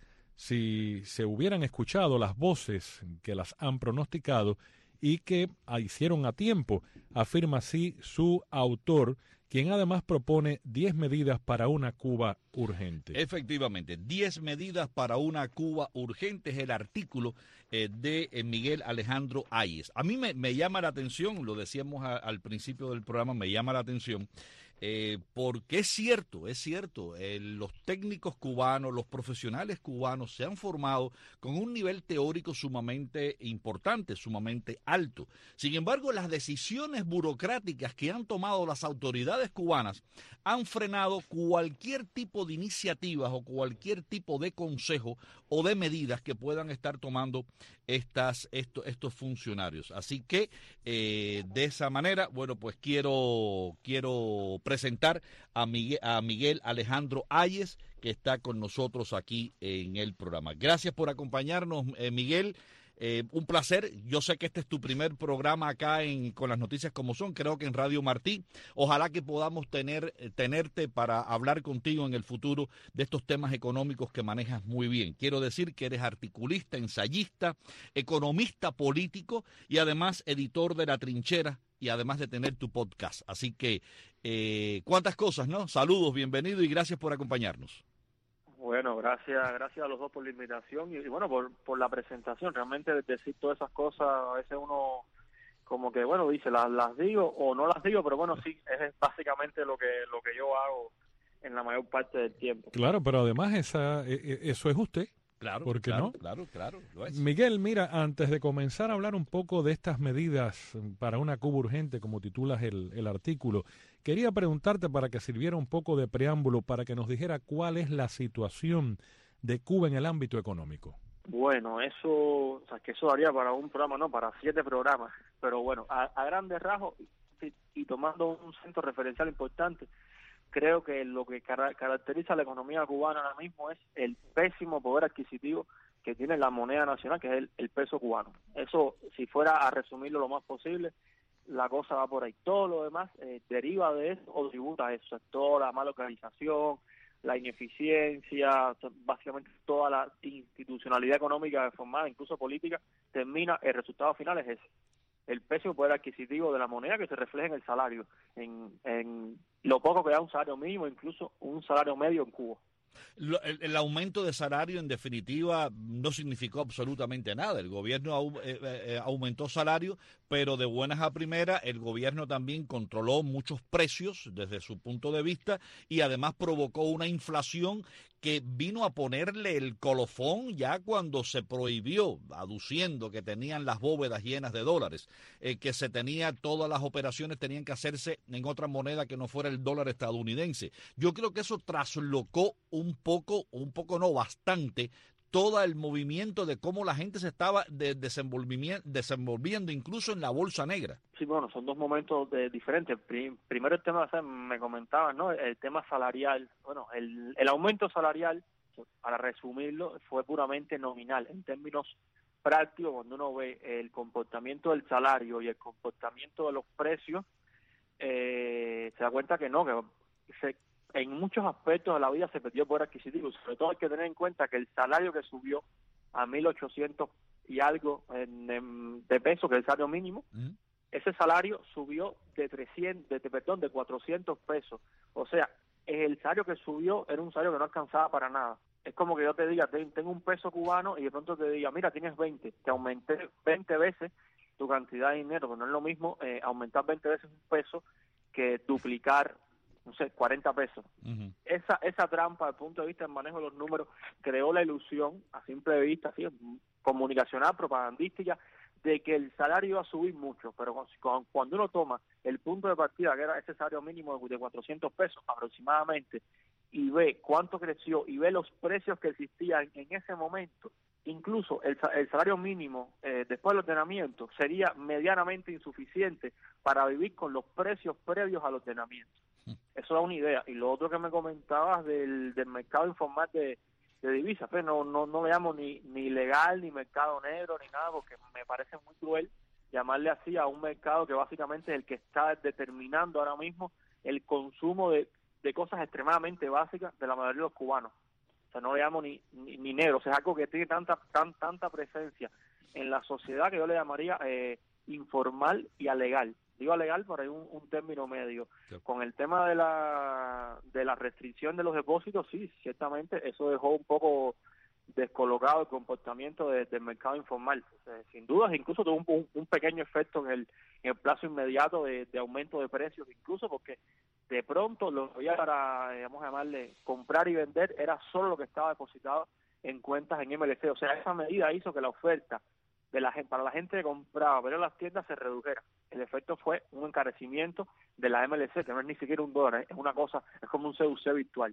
si se hubieran escuchado las voces que las han pronosticado y que hicieron a tiempo, afirma así su autor, quien además propone diez medidas para una Cuba urgente. Efectivamente, diez medidas para una Cuba urgente es el artículo eh, de eh, Miguel Alejandro Ayes. A mí me, me llama la atención, lo decíamos a, al principio del programa, me llama la atención, eh, porque es cierto, es cierto, eh, los técnicos cubanos, los profesionales cubanos se han formado con un nivel teórico sumamente importante, sumamente alto. Sin embargo, las decisiones burocráticas que han tomado las autoridades cubanas han frenado cualquier tipo de iniciativas o cualquier tipo de consejo o de medidas que puedan estar tomando estas, esto, estos funcionarios. Así que eh, de esa manera, bueno, pues quiero, quiero presentar a Miguel, a Miguel Alejandro Ayes, que está con nosotros aquí en el programa. Gracias por acompañarnos, eh, Miguel. Eh, un placer. Yo sé que este es tu primer programa acá en Con las Noticias Como Son, creo que en Radio Martí. Ojalá que podamos tener tenerte para hablar contigo en el futuro de estos temas económicos que manejas muy bien. Quiero decir que eres articulista, ensayista, economista político y además editor de La Trinchera y además de tener tu podcast. Así que, eh, cuántas cosas, ¿no? Saludos, bienvenido y gracias por acompañarnos. Bueno, gracias gracias a los dos por la invitación y, y bueno, por, por la presentación. Realmente decir todas esas cosas, a veces uno como que, bueno, dice, las, las digo o no las digo, pero bueno, sí, es básicamente lo que lo que yo hago en la mayor parte del tiempo. Claro, pero además esa eso es usted. Claro, ¿por qué claro, no? Claro, claro, lo es. Miguel, mira, antes de comenzar a hablar un poco de estas medidas para una Cuba urgente, como titulas el, el artículo, quería preguntarte para que sirviera un poco de preámbulo, para que nos dijera cuál es la situación de Cuba en el ámbito económico. Bueno, eso, o sea, que eso daría para un programa, no, para siete programas, pero bueno, a, a grandes rasgos y, y tomando un centro referencial importante, creo que lo que car caracteriza a la economía cubana ahora mismo es el pésimo poder adquisitivo que tiene la moneda nacional, que es el, el peso cubano. Eso, si fuera a resumirlo lo más posible, la cosa va por ahí. Todo lo demás eh, deriva de eso o tributa a eso, toda la mala organización, la ineficiencia, básicamente toda la institucionalidad económica formada, incluso política, termina, el resultado final es ese, el pésimo poder adquisitivo de la moneda que se refleja en el salario, en, en lo poco que da un salario mínimo, incluso un salario medio en Cuba. El, el aumento de salario, en definitiva, no significó absolutamente nada. El gobierno au, eh, eh, aumentó salario, pero de buenas a primeras, el gobierno también controló muchos precios desde su punto de vista y además provocó una inflación que vino a ponerle el colofón ya cuando se prohibió, aduciendo que tenían las bóvedas llenas de dólares, eh, que se tenía, todas las operaciones tenían que hacerse en otra moneda que no fuera el dólar estadounidense. Yo creo que eso traslocó un poco, un poco no, bastante, todo el movimiento de cómo la gente se estaba de desenvolviendo, desenvolviendo incluso en la bolsa negra. Sí, bueno, son dos momentos de, diferentes. Primero el tema, o sea, me comentaban, ¿no? El tema salarial. Bueno, el, el aumento salarial, para resumirlo, fue puramente nominal. En términos prácticos, cuando uno ve el comportamiento del salario y el comportamiento de los precios, eh, se da cuenta que no, que se en muchos aspectos de la vida se perdió poder adquisitivo. Sobre todo hay que tener en cuenta que el salario que subió a mil ochocientos y algo en, en, de pesos, que es el salario mínimo, ¿Mm? ese salario subió de trescientos, de, perdón, de cuatrocientos pesos. O sea, el salario que subió era un salario que no alcanzaba para nada. Es como que yo te diga, tengo un peso cubano y de pronto te diga, mira, tienes veinte, te aumenté veinte veces tu cantidad de dinero, pero no es lo mismo eh, aumentar veinte veces un peso que duplicar, no sé, cuarenta pesos. Uh-huh. Esa esa trampa, desde el punto de vista del manejo de los números, creó la ilusión, a simple vista, así, comunicacional, propagandística, de que el salario iba a subir mucho, pero cuando uno toma el punto de partida, que era ese salario mínimo de cuatrocientos pesos aproximadamente, y ve cuánto creció, y ve los precios que existían en ese momento, incluso el, el salario mínimo eh, después del ordenamiento sería medianamente insuficiente para vivir con los precios previos al ordenamiento. Eso da una idea. Y lo otro que me comentabas del, del mercado informal de, de divisas, pues no, no, no le llamo ni, ni legal, ni mercado negro, ni nada, porque me parece muy cruel llamarle así a un mercado que básicamente es el que está determinando ahora mismo el consumo de, de cosas extremadamente básicas de la mayoría de los cubanos. O sea, no le llamo ni, ni, ni negro, o sea, es algo que tiene tanta, tan, tanta presencia en la sociedad que yo le llamaría eh, informal y alegal. Digo legal, pero hay un, un término medio. Sí. Con el tema de la de la restricción de los depósitos, sí, ciertamente eso dejó un poco descolocado el comportamiento de, del mercado informal. O sea, sin dudas, incluso tuvo un, un, un pequeño efecto en el, en el plazo inmediato de, de aumento de precios, incluso porque de pronto lo que había para, digamos, llamarle, comprar y vender era solo lo que estaba depositado en cuentas en M L C. O sea, esa medida hizo que la oferta de la gente, para la gente que compraba, pero en las tiendas se redujera. El efecto fue un encarecimiento de la M L C, que no es ni siquiera un dólar, ¿eh? Es una cosa, es como un C U C virtual.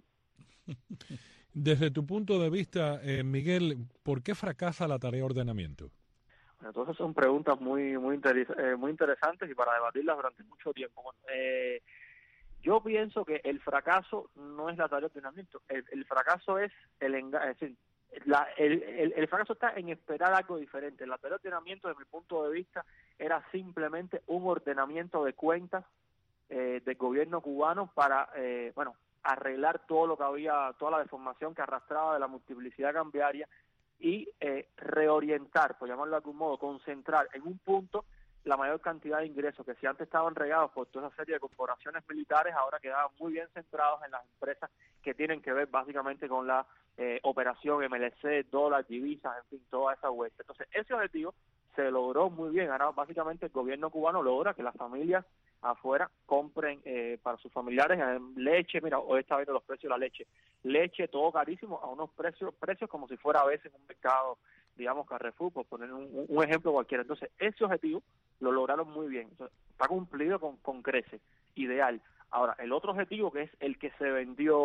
Desde tu punto de vista, eh, Miguel, ¿por qué fracasa la tarea de ordenamiento? Bueno, entonces son preguntas muy muy, interes eh, muy interesantes y para debatirlas durante mucho tiempo. Bueno, eh, yo pienso que el fracaso no es la tarea de ordenamiento, el, el fracaso es el engaño, es decir, La, el, el, el fracaso está en esperar algo diferente. La tarea de ordenamiento, desde mi punto de vista, era simplemente un ordenamiento de cuentas eh, del gobierno cubano para, eh, bueno, arreglar todo lo que había, toda la deformación que arrastraba de la multiplicidad cambiaria y eh, reorientar, por llamarlo de algún modo, concentrar en un punto la mayor cantidad de ingresos que si antes estaban regados por toda esa serie de corporaciones militares, ahora quedaban muy bien centrados en las empresas que tienen que ver básicamente con la eh, operación M L C, dólar, divisas, en fin, toda esa vuelta. Entonces, ese objetivo se logró muy bien. Ahora, básicamente, el gobierno cubano logra que las familias afuera compren eh, para sus familiares eh, leche. Mira, hoy está viendo los precios de la leche. Leche, todo carísimo, a unos precios precios como si fuera a veces un mercado, digamos, Carrefour, por poner un, un ejemplo cualquiera. Entonces, ese objetivo lo lograron muy bien. Entonces, está cumplido con, con creces, ideal. Ahora, el otro objetivo, que es el que se vendió,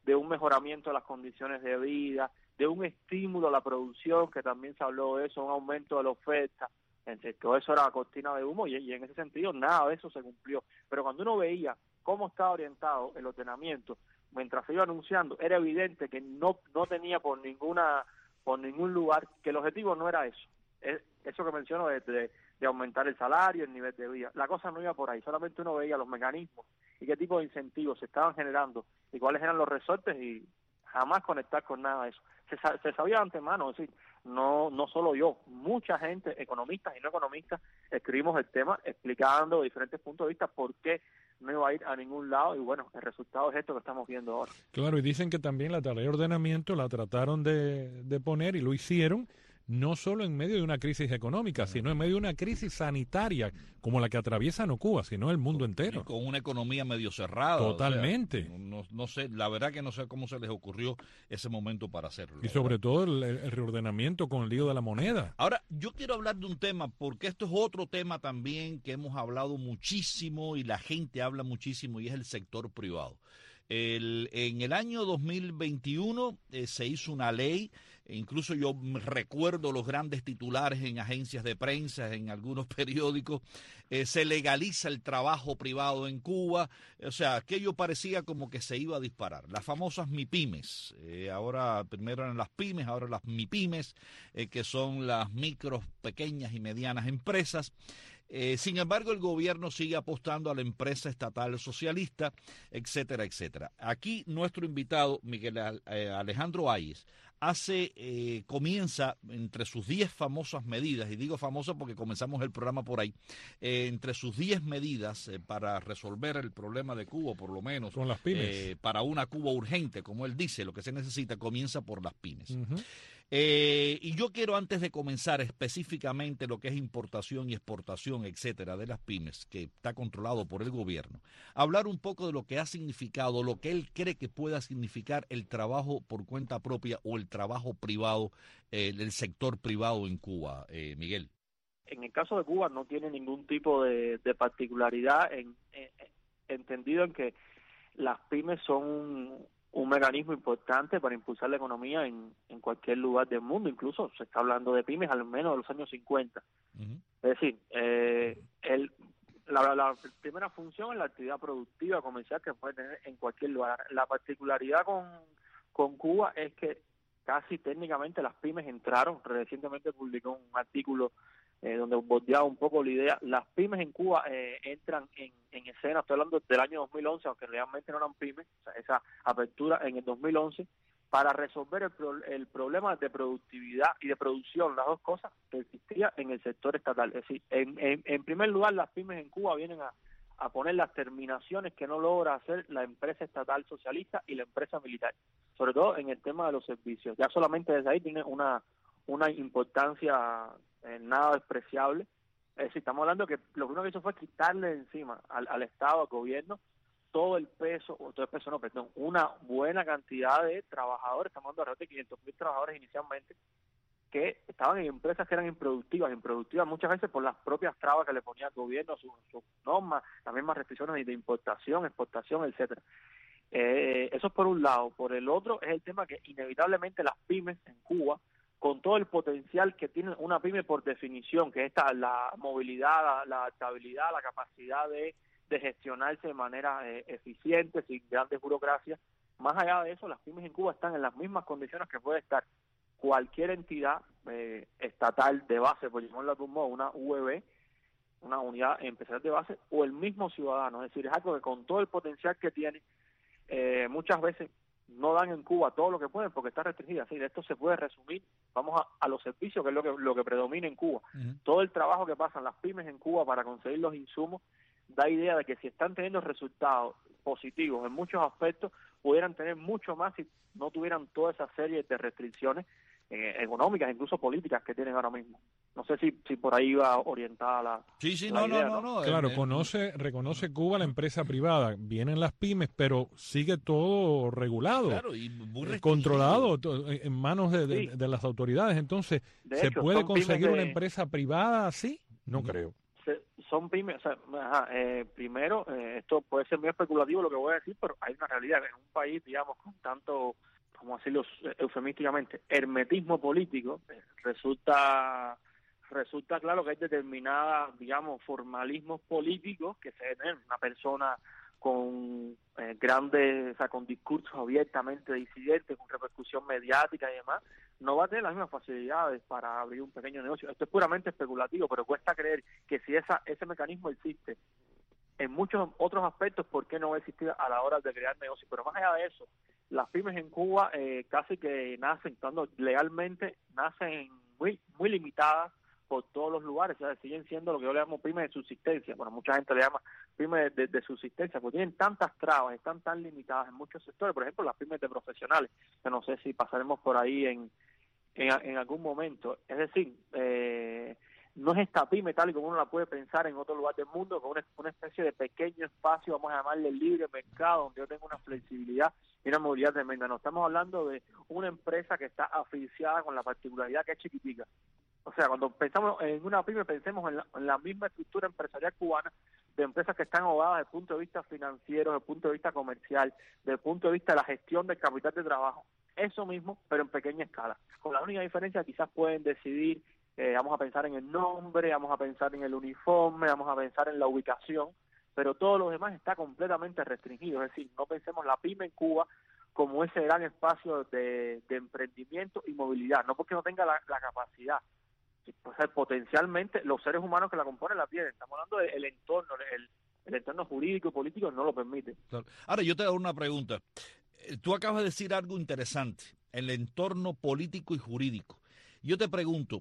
de un mejoramiento de las condiciones de vida, de un estímulo a la producción, que también se habló de eso, un aumento de la oferta. Entonces, todo eso era cortina de humo y, y en ese sentido nada de eso se cumplió. Pero cuando uno veía cómo estaba orientado el ordenamiento, mientras se iba anunciando, era evidente que no no tenía por ninguna por ningún lugar, que el objetivo no era eso. Es, eso que menciono de, de, de aumentar el salario, el nivel de vida. La cosa no iba por ahí, solamente uno veía los mecanismos y qué tipo de incentivos se estaban generando y cuáles eran los resortes y jamás conectar con nada de eso. Se, se sabía de antemano, es decir, no no solo yo, mucha gente, economistas y no economistas, escribimos el tema explicando de diferentes puntos de vista por qué no iba a ir a ningún lado y bueno, el resultado es esto que estamos viendo ahora. Claro, y dicen que también la tarea de ordenamiento la trataron de, de poner y lo hicieron no solo en medio de una crisis económica, sino en medio de una crisis sanitaria como la que atraviesa no Cuba, sino el mundo entero. Y con una economía medio cerrada. Totalmente. O sea, no, no sé, la verdad que no sé cómo se les ocurrió ese momento para hacerlo. Y sobre todo el, el reordenamiento con el lío de la moneda. Ahora, yo quiero hablar de un tema, porque esto es otro tema también que hemos hablado muchísimo y la gente habla muchísimo, y es el sector privado. El, en el año dos mil veintiuno eh, se hizo una ley, e incluso yo recuerdo los grandes titulares en agencias de prensa, en algunos periódicos, eh, se legaliza el trabajo privado en Cuba, o sea, aquello parecía como que se iba a disparar. Las famosas MIPYMES, eh, ahora primero eran las pymes, ahora las MIPYMES, eh, que son las micros, pequeñas y medianas empresas. Eh, sin embargo, el gobierno sigue apostando a la empresa estatal socialista, etcétera, etcétera. Aquí nuestro invitado, Miguel eh, Alejandro Ayes, hace, eh, comienza entre sus diez famosas medidas, y digo famosas porque comenzamos el programa por ahí, eh, entre sus diez medidas eh, para resolver el problema de Cuba, por lo menos, con las pymes. Eh, para una Cuba urgente, como él dice, lo que se necesita comienza por las pymes. Uh-huh. Eh, y yo quiero, antes de comenzar específicamente lo que es importación y exportación, etcétera, de las pymes, que está controlado por el gobierno, hablar un poco de lo que ha significado, lo que él cree que pueda significar el trabajo por cuenta propia o el trabajo privado, eh, el sector privado en Cuba, eh, Miguel. En el caso de Cuba no tiene ningún tipo de, de particularidad, en, en, entendido en que las pymes son un, un mecanismo importante para impulsar la economía en, en cualquier lugar del mundo. Incluso se está hablando de pymes al menos de los años cincuenta. Uh-huh. Es decir, eh, el, la, la primera función es la actividad productiva comercial que puede tener en cualquier lugar. La particularidad con, con Cuba es que casi técnicamente las pymes entraron. Recientemente publicó un artículo eh, donde bordeaba un poco la idea. Las pymes en Cuba eh, entran en, en escena, estoy hablando del año dos mil once, aunque realmente no eran pymes, o sea, esa apertura en el dos mil once, para resolver el, pro, el problema de productividad y de producción, las dos cosas que existía en el sector estatal. Es decir, en, en, en primer lugar, las pymes en Cuba vienen a, a poner las terminaciones que no logra hacer la empresa estatal socialista y la empresa militar, sobre todo en el tema de los servicios. Ya solamente desde ahí tiene una, una importancia eh, nada despreciable. Es decir, estamos hablando que lo que uno hizo fue quitarle encima al, al Estado, al gobierno, todo el peso, o todo el peso no, perdón, una buena cantidad de trabajadores, estamos hablando de alrededor de quinientos mil trabajadores inicialmente, que estaban en empresas que eran improductivas, improductivas muchas veces por las propias trabas que le ponía el gobierno, sus, sus normas, las mismas restricciones de importación, exportación, etcétera. Eh, eso es por un lado. Por el otro es el tema que inevitablemente las pymes en Cuba, con todo el potencial que tiene una pyme por definición, que es esta, la movilidad, la, la adaptabilidad, la capacidad de, de gestionarse de manera eh, eficiente, sin grandes burocracias. Más allá de eso, las pymes en Cuba están en las mismas condiciones que puede estar cualquier entidad eh, estatal de base, por llamarlo de algún modo, una U E B, una unidad empresarial de base, o el mismo ciudadano. Es decir, es algo que con todo el potencial que tiene, eh, muchas veces no dan en Cuba todo lo que pueden porque está restringida. Así, esto se puede resumir, vamos a, a los servicios, que es lo que lo que predomina en Cuba. Uh-huh. Todo el trabajo que pasan las pymes en Cuba para conseguir los insumos da idea de que si están teniendo resultados positivos en muchos aspectos, pudieran tener mucho más si no tuvieran toda esa serie de restricciones eh, económicas, incluso políticas que tienen ahora mismo. No sé si si por ahí va orientada la Sí, sí, la no, idea, no, no, no. Claro, eh, conoce, reconoce Cuba la empresa privada, vienen las pymes, pero sigue todo regulado, claro, y muy eh, controlado to, en manos de, de, sí. de las autoridades. Entonces, de ¿se hecho, puede conseguir de... una empresa privada así? No, no creo. Se, son pymes, o sea, ajá, eh, primero, eh, esto puede ser muy especulativo lo que voy a decir, pero hay una realidad en un país, digamos, con tanto, como decirlo eufemísticamente, hermetismo político, eh, resulta resulta claro que hay determinadas, digamos, formalismos políticos que se ven una persona con eh, grandes, o sea, con discursos abiertamente disidentes, con repercusión mediática y demás, no va a tener las mismas facilidades para abrir un pequeño negocio. Esto es puramente especulativo, pero cuesta creer que si esa ese mecanismo existe en muchos otros aspectos, ¿por qué no va a existir a la hora de crear negocios? Pero más allá de eso, las pymes en Cuba eh, casi que nacen, estando legalmente, nacen muy muy limitadas por todos los lugares, o sea, siguen siendo lo que yo le llamo pymes de subsistencia. Bueno, mucha gente le llama pymes de, de, de subsistencia, porque tienen tantas trabas, están tan limitadas en muchos sectores, por ejemplo, las pymes de profesionales, que no sé si pasaremos por ahí en, en, en algún momento. Es decir, eh, no es esta pyme tal y como uno la puede pensar en otro lugar del mundo, con una, una especie de pequeño espacio, vamos a llamarle libre mercado, donde yo tengo una flexibilidad y una movilidad tremenda. No estamos hablando de una empresa que está asfixiada con la particularidad que es chiquitica. O sea, cuando pensamos en una pyme, pensemos en la, en la misma estructura empresarial cubana de empresas que están ahogadas desde el punto de vista financiero, desde el punto de vista comercial, desde el punto de vista de la gestión del capital de trabajo. Eso mismo, pero en pequeña escala. Con la única diferencia, quizás pueden decidir, eh, vamos a pensar en el nombre, vamos a pensar en el uniforme, vamos a pensar en la ubicación, pero todo lo demás está completamente restringido. Es decir, no pensemos la pyme en Cuba como ese gran espacio de, de emprendimiento y movilidad, no porque no tenga la, la capacidad. Pues potencialmente los seres humanos que la componen la tienen. Estamos hablando del entorno, el, el entorno jurídico y político no lo permite. Claro. Ahora yo te hago una pregunta. Tú acabas de decir algo interesante, el entorno político y jurídico. Yo te pregunto,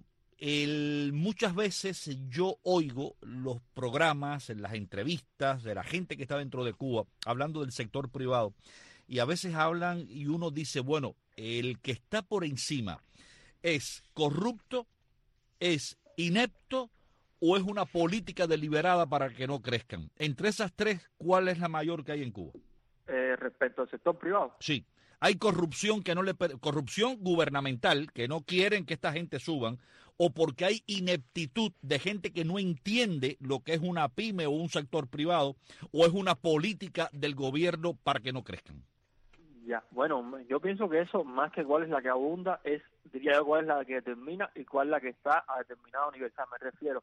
el, muchas veces yo oigo los programas, en las entrevistas de la gente que está dentro de Cuba, hablando del sector privado, y a veces hablan y uno dice, bueno, el que está por encima es corrupto, es inepto o es una política deliberada para que no crezcan. Entre esas tres, ¿cuál es la mayor que hay en Cuba? Eh, respecto al sector privado. Sí, hay corrupción que no le corrupción gubernamental que no quieren que esta gente suban, o porque hay ineptitud de gente que no entiende lo que es una pyme o un sector privado, o es una política del gobierno para que no crezcan. Ya, bueno, yo pienso que eso, más que cuál es la que abunda, es, diría yo, cuál es la que determina y cuál es la que está a determinado nivel. O sea, me refiero,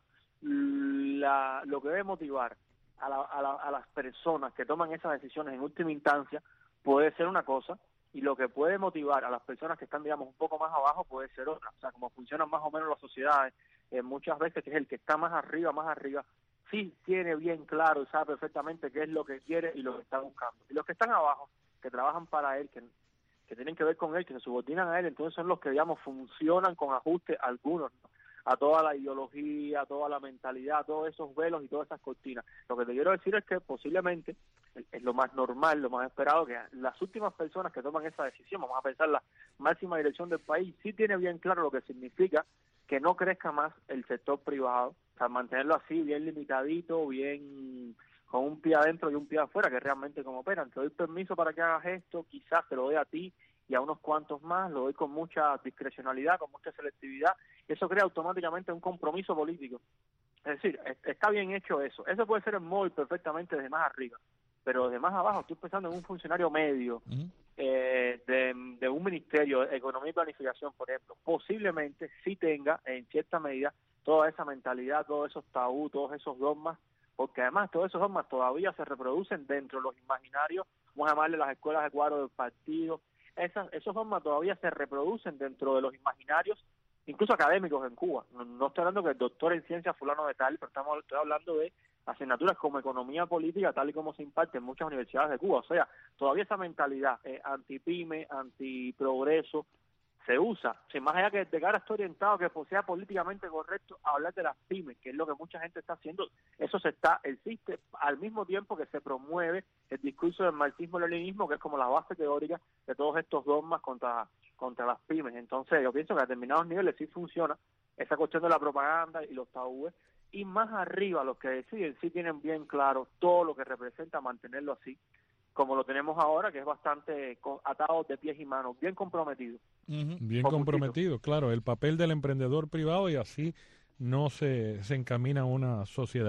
la, lo que debe motivar a, la, a, la, a las personas que toman esas decisiones en última instancia puede ser una cosa, y lo que puede motivar a las personas que están, digamos, un poco más abajo puede ser otra. O sea, como funcionan más o menos las sociedades, eh, muchas veces que es el que está más arriba, más arriba, sí tiene bien claro y sabe perfectamente qué es lo que quiere y lo que está buscando. Y los que están abajo, que trabajan para él, que, que tienen que ver con él, que se subordinan a él, entonces son los que, digamos, funcionan con ajuste algunos, ¿no?, a toda la ideología, a toda la mentalidad, a todos esos velos y todas esas cortinas. Lo que te quiero decir es que posiblemente es lo más normal, lo más esperado, que las últimas personas que toman esa decisión, vamos a pensar la máxima dirección del país, sí tiene bien claro lo que significa que no crezca más el sector privado, o sea, mantenerlo así, bien limitadito, bien con un pie adentro y un pie afuera, que realmente como operan. Te doy permiso para que hagas esto, quizás te lo doy a ti y a unos cuantos más, lo doy con mucha discrecionalidad, con mucha selectividad, eso crea automáticamente un compromiso político. Es decir, está bien hecho eso. Eso puede ser el móvil perfectamente desde más arriba, pero desde más abajo estoy pensando en un funcionario medio, uh-huh. eh, de, de un ministerio de Economía y Planificación, por ejemplo, posiblemente sí tenga en cierta medida toda esa mentalidad, todos esos tabú, todos esos dogmas, porque además todos esos dogmas todavía se reproducen dentro de los imaginarios, vamos a llamarle las escuelas de cuadro del partido. Esas, esos dogmas todavía se reproducen dentro de los imaginarios, incluso académicos en Cuba. No, no estoy hablando que el doctor en ciencia fulano de tal, pero estamos estoy hablando de asignaturas como economía política, tal y como se imparte en muchas universidades de Cuba. O sea, todavía esa mentalidad eh, anti-pyme, anti-progreso, se usa. O sea, más allá que de cara estoy orientado que sea políticamente correcto hablar de las pymes, que es lo que mucha gente está haciendo, eso se está, existe al mismo tiempo que se promueve el discurso del marxismo-leninismo, que es como la base teórica de todos estos dogmas contra, contra las pymes. Entonces yo pienso que a determinados niveles sí funciona esa cuestión de la propaganda y los tabúes, y más arriba los que deciden sí tienen bien claro todo lo que representa mantenerlo así, como lo tenemos ahora, que es bastante atado de pies y manos, bien comprometido. Uh-huh. Bien comprometido, claro, el papel del emprendedor privado, y así no se, se encamina una sociedad.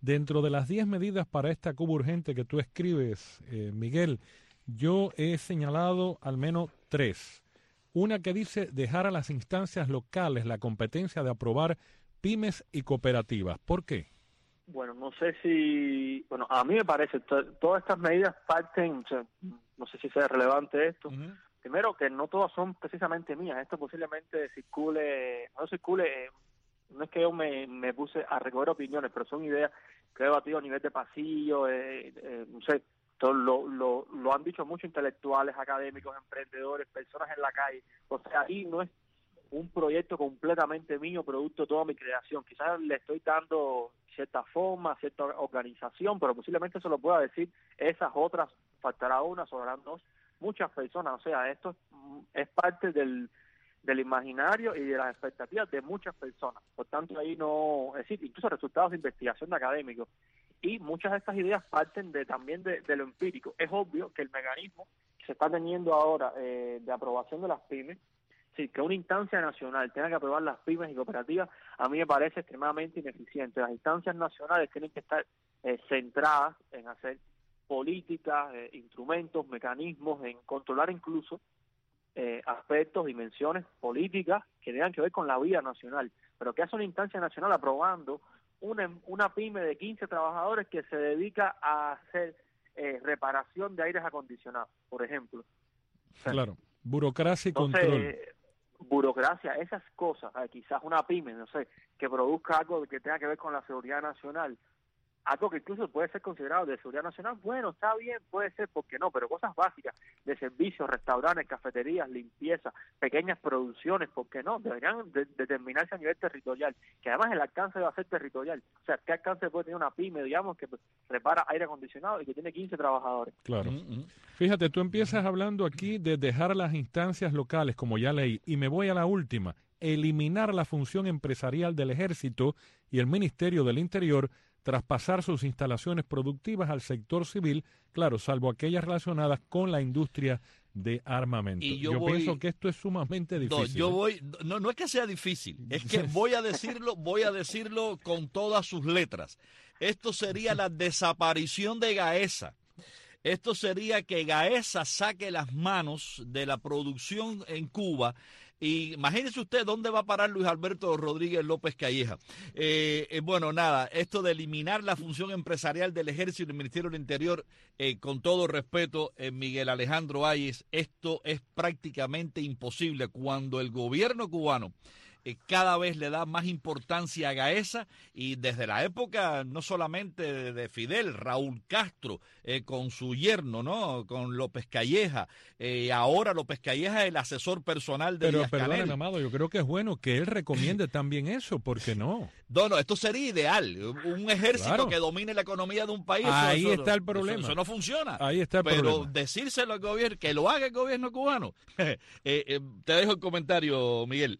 Dentro de las diez medidas para esta Cuba urgente que tú escribes, eh, Miguel, yo he señalado al menos tres. Una que dice dejar a las instancias locales la competencia de aprobar pymes y cooperativas. ¿Por qué? Bueno, no sé si... Bueno, a mí me parece, to, todas estas medidas parten, o sea, no sé si sea relevante esto. Uh-huh. Primero, que no todas son precisamente mías. Esto posiblemente circule, no circule... Eh, no es que yo me, me puse a recoger opiniones, pero son ideas que he debatido a nivel de pasillo, eh, eh, no sé, todo lo, lo, lo han dicho muchos intelectuales, académicos, emprendedores, personas en la calle. O sea, ahí no es un proyecto completamente mío, producto de toda mi creación. Quizás le estoy dando cierta forma, cierta organización, pero posiblemente se lo pueda decir esas otras, faltará una, sobrarán dos, muchas personas. O sea, esto es parte del del imaginario y de las expectativas de muchas personas. Por tanto, ahí no, es decir, incluso resultados de investigación de académicos. Y muchas de estas ideas parten de también de, de lo empírico. Es obvio que el mecanismo que se está teniendo ahora eh, de aprobación de las pymes, sí, que una instancia nacional tenga que aprobar las pymes y cooperativas, a mí me parece extremadamente ineficiente. Las instancias nacionales tienen que estar eh, centradas en hacer políticas, eh, instrumentos, mecanismos, en controlar incluso Eh, aspectos, dimensiones políticas que tengan que ver con la vida nacional, pero que hace una instancia nacional aprobando una, una pyme de quince trabajadores que se dedica a hacer eh, reparación de aires acondicionados, por ejemplo. O sea, claro, burocracia y entonces, control. Eh, burocracia, esas cosas, eh, quizás una pyme, no sé, que produzca algo que tenga que ver con la seguridad nacional, algo que incluso puede ser considerado de seguridad nacional, bueno, está bien, puede ser, ¿por qué no? Pero cosas básicas de servicios, restaurantes, cafeterías, limpieza, pequeñas producciones, ¿por qué no? Deberían de, determinarse a nivel territorial, que además el alcance va a ser territorial. O sea, ¿qué alcance puede tener una pyme, digamos, que repara aire acondicionado y que tiene quince trabajadores? Claro. Uh-huh. Fíjate, tú empiezas hablando aquí de dejar las instancias locales, como ya leí, y me voy a la última, eliminar la función empresarial del Ejército y el Ministerio del Interior, traspasar sus instalaciones productivas al sector civil, claro, salvo aquellas relacionadas con la industria de armamento. Y yo yo voy, pienso que esto es sumamente difícil. No, yo voy, no, no es que sea difícil, es que voy a decirlo, voy a decirlo con todas sus letras. Esto sería la desaparición de Gaesa. Esto sería que Gaesa saque las manos de la producción en Cuba. Y imagínese usted dónde va a parar Luis Alberto Rodríguez López Calleja. Eh, eh, bueno, nada, esto de eliminar la función empresarial del Ejército y del Ministerio del Interior, eh, con todo respeto, eh, Miguel Alejandro Ayes, esto es prácticamente imposible cuando el gobierno cubano eh, cada vez le da más importancia a Gaesa, y desde la época no solamente de, de Fidel, Raúl Castro, eh, con su yerno, ¿no? Con López Calleja, eh, ahora López Calleja es el asesor personal de Pero Díaz Canel. perdón, Amado, yo creo que es bueno que él recomiende también eso, ¿por qué no? No, no, esto sería ideal, un ejército claro. que domine la economía de un país. Ahí eso, está el eso, problema. Eso, eso no funciona. Ahí está el Pero problema. decírselo al gobierno, que lo haga el gobierno cubano. eh, eh, te dejo el comentario, Miguel.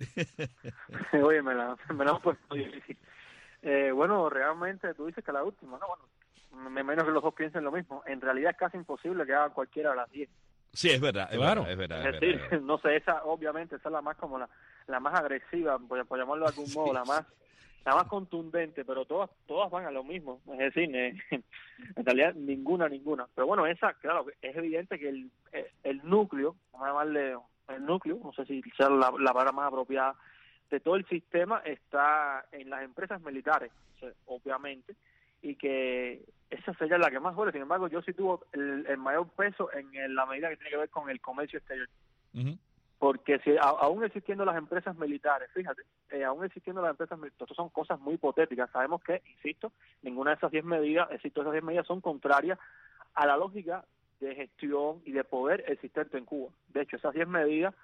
Oye, me la, me la han puesto difícil. Eh, bueno, realmente tú dices que la última, ¿no? Bueno, me menos que los dos piensen lo mismo. En realidad es casi imposible que haga cualquiera a las diez. Sí, es verdad, es claro. verdad, es verdad. Es, es decir, verdad. no sé, esa obviamente esa es la más como la, la más agresiva, por, por llamarlo de algún modo, Sí, la más la más contundente, pero todas todas van a lo mismo. Es decir, eh, en realidad ninguna, ninguna. Pero bueno, esa, claro, es evidente que el, el núcleo, vamos a llamarle el núcleo, no sé si sea la, la palabra más apropiada, de todo el sistema está en las empresas militares, o sea, obviamente, y que esa sería la que más duele. Sin embargo, yo sí tuvo el, el mayor peso en el, la medida que tiene que ver con el comercio exterior. Uh-huh. Porque si a, aún existiendo las empresas militares, fíjate, eh, aún existiendo las empresas militares, esto son cosas muy hipotéticas. Sabemos que, insisto, ninguna de esas diez medidas, insisto, esas diez medidas son contrarias a la lógica de gestión y de poder existente en Cuba. De hecho, esas diez medidas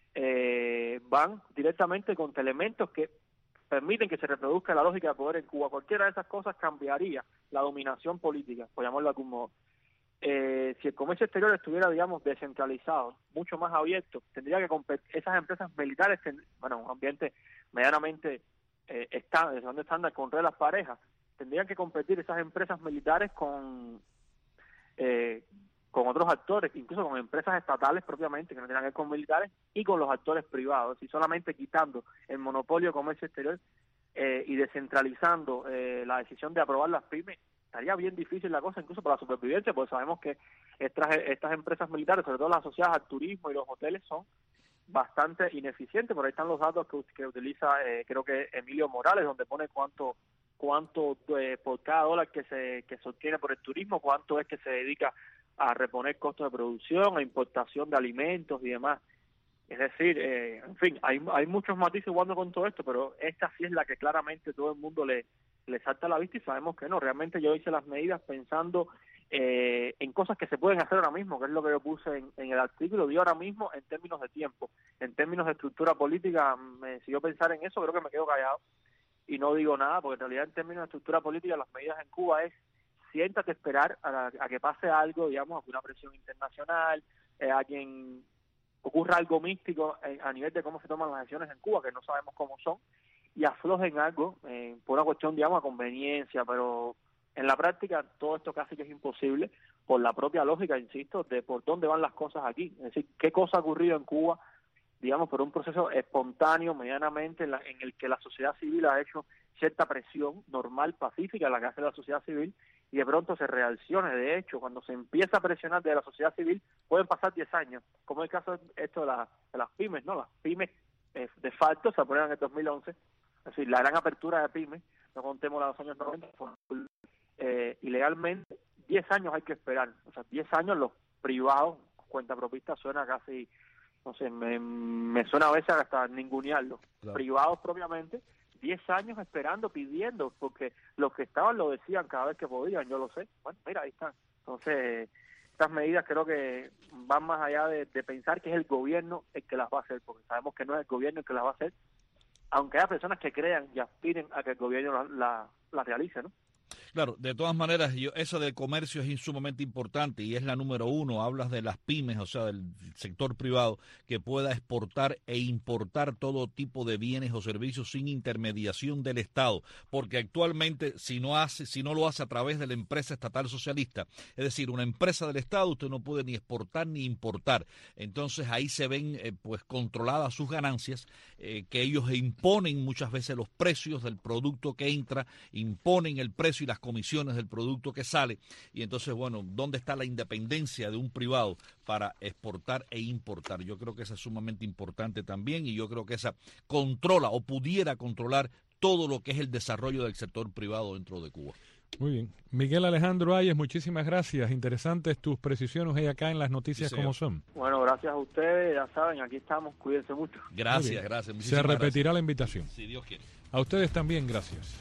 eh, van directamente contra elementos que permiten que se reproduzca la lógica de poder en Cuba. Cualquiera de esas cosas cambiaría la dominación política, por llamarlo de algún modo. Eh, si el comercio exterior estuviera, digamos, descentralizado, mucho más abierto, tendría que competir, esas empresas militares, bueno, un ambiente medianamente eh, estándar, donde estándar con reglas parejas, tendrían que competir esas empresas militares con eh, con otros actores, incluso con empresas estatales propiamente, que no tienen que ver con militares, y con los actores privados, y solamente quitando el monopolio de comercio exterior, eh, y descentralizando eh, la decisión de aprobar las pymes, estaría bien difícil la cosa, incluso para la supervivencia, porque sabemos que estas, estas empresas militares, sobre todo las asociadas al turismo y los hoteles, son bastante ineficientes. Por ahí están los datos que, que utiliza, eh, creo que Emilio Morales, donde pone cuánto cuánto eh, por cada dólar que se que se obtiene por el turismo, cuánto es que se dedica a reponer costos de producción, a importación de alimentos y demás. Es decir, eh, en fin, hay hay muchos matices jugando con todo esto, pero esta sí es la que claramente todo el mundo le, le salta a la vista y sabemos que no. Realmente yo hice las medidas pensando eh, en cosas que se pueden hacer ahora mismo, que es lo que yo puse en, en el artículo, y ahora mismo en términos de tiempo, en términos de estructura política, me, si yo pensar en eso, creo que me quedo callado y no digo nada, porque en realidad en términos de estructura política las medidas en Cuba es siéntate a esperar a, a que pase algo, digamos, a una presión internacional, eh, a quien ocurra algo místico eh, a nivel de cómo se toman las decisiones en Cuba, que no sabemos cómo son, y aflojen algo eh, por una cuestión, digamos, a conveniencia, pero en la práctica todo esto casi que es imposible por la propia lógica, insisto, de por dónde van las cosas aquí. Es decir, qué cosa ha ocurrido en Cuba, digamos, por un proceso espontáneo, medianamente, en, la, en el que la sociedad civil ha hecho cierta presión normal, pacífica, la que hace la sociedad civil, y de pronto se reaccione. De hecho, cuando se empieza a presionar de la sociedad civil, pueden pasar diez años, como es el caso de esto de, la, de las pymes, ¿no? Las pymes eh, de facto se aprueban en el dos mil once, es decir, la gran apertura de pymes, no contemos la de los años noventa, eh, ilegalmente, diez años hay que esperar. O sea, diez años los privados, cuenta propista, suena casi, no sé, me, me suena a veces hasta ningunearlo. Claro. Privados propiamente, diez años esperando, pidiendo, porque los que estaban lo decían cada vez que podían, yo lo sé. Bueno, mira, ahí están. Entonces, estas medidas creo que van más allá de, de pensar que es el gobierno el que las va a hacer, porque sabemos que no es el gobierno el que las va a hacer, aunque haya personas que crean y aspiren a que el gobierno la, la, la realice, ¿no? Claro, de todas maneras, yo, eso del comercio es sumamente importante y es la número uno. Hablas de las pymes, o sea, del sector privado que pueda exportar e importar todo tipo de bienes o servicios sin intermediación del Estado, porque actualmente si no hace, si no lo hace a través de la empresa estatal socialista, es decir, una empresa del Estado, usted no puede ni exportar ni importar. Entonces ahí se ven eh, pues controladas sus ganancias, eh, que ellos imponen muchas veces los precios del producto que entra, imponen el precio y las comisiones del producto que sale, y entonces, bueno, ¿dónde está la independencia de un privado para exportar e importar? Yo creo que esa es sumamente importante también, y yo creo que esa controla o pudiera controlar todo lo que es el desarrollo del sector privado dentro de Cuba. Muy bien. Miguel Alejandro Ayes, muchísimas gracias. Interesantes tus precisiones ahí acá en las noticias sí, como son. Bueno, gracias a ustedes, ya saben, aquí estamos, cuídense mucho. Gracias, gracias. Se repetirá gracias. La invitación. Si Dios quiere. A ustedes también, gracias.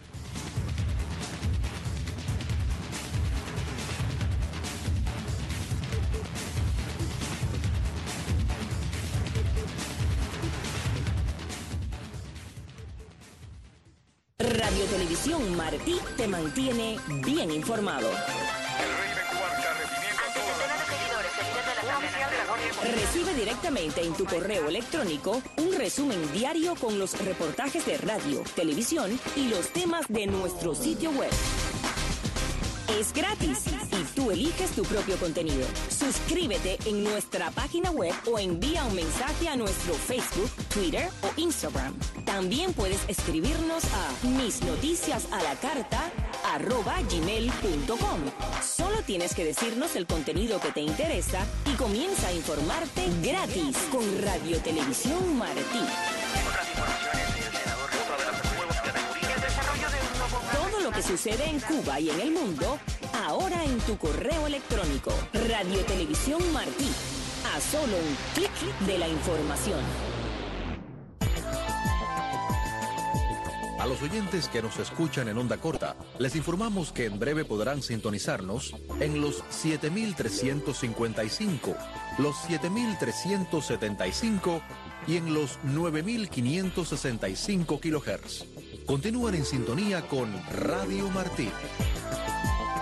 Radio Televisión Martí te mantiene bien informado. Recibe directamente en tu correo electrónico un resumen diario con los reportajes de radio, televisión y los temas de nuestro sitio web. Es gratis y tú eliges tu propio contenido. Suscríbete en nuestra página web o envía un mensaje a nuestro Facebook, Twitter o Instagram. También puedes escribirnos a misnoticiasalacarta arroba gmail punto com. Solo tienes que decirnos el contenido que te interesa y comienza a informarte gratis con Radio Televisión Martí. Todo lo que sucede en Cuba y en el mundo, ahora en tu correo electrónico. Radio Televisión Martí. A solo un clic de la información. A los oyentes que nos escuchan en onda corta, les informamos que en breve podrán sintonizarnos en los siete mil trescientos cincuenta y cinco, los siete mil trescientos setenta y cinco y en los nueve mil quinientos sesenta y cinco kilohertz. Continúan en sintonía con Radio Martí.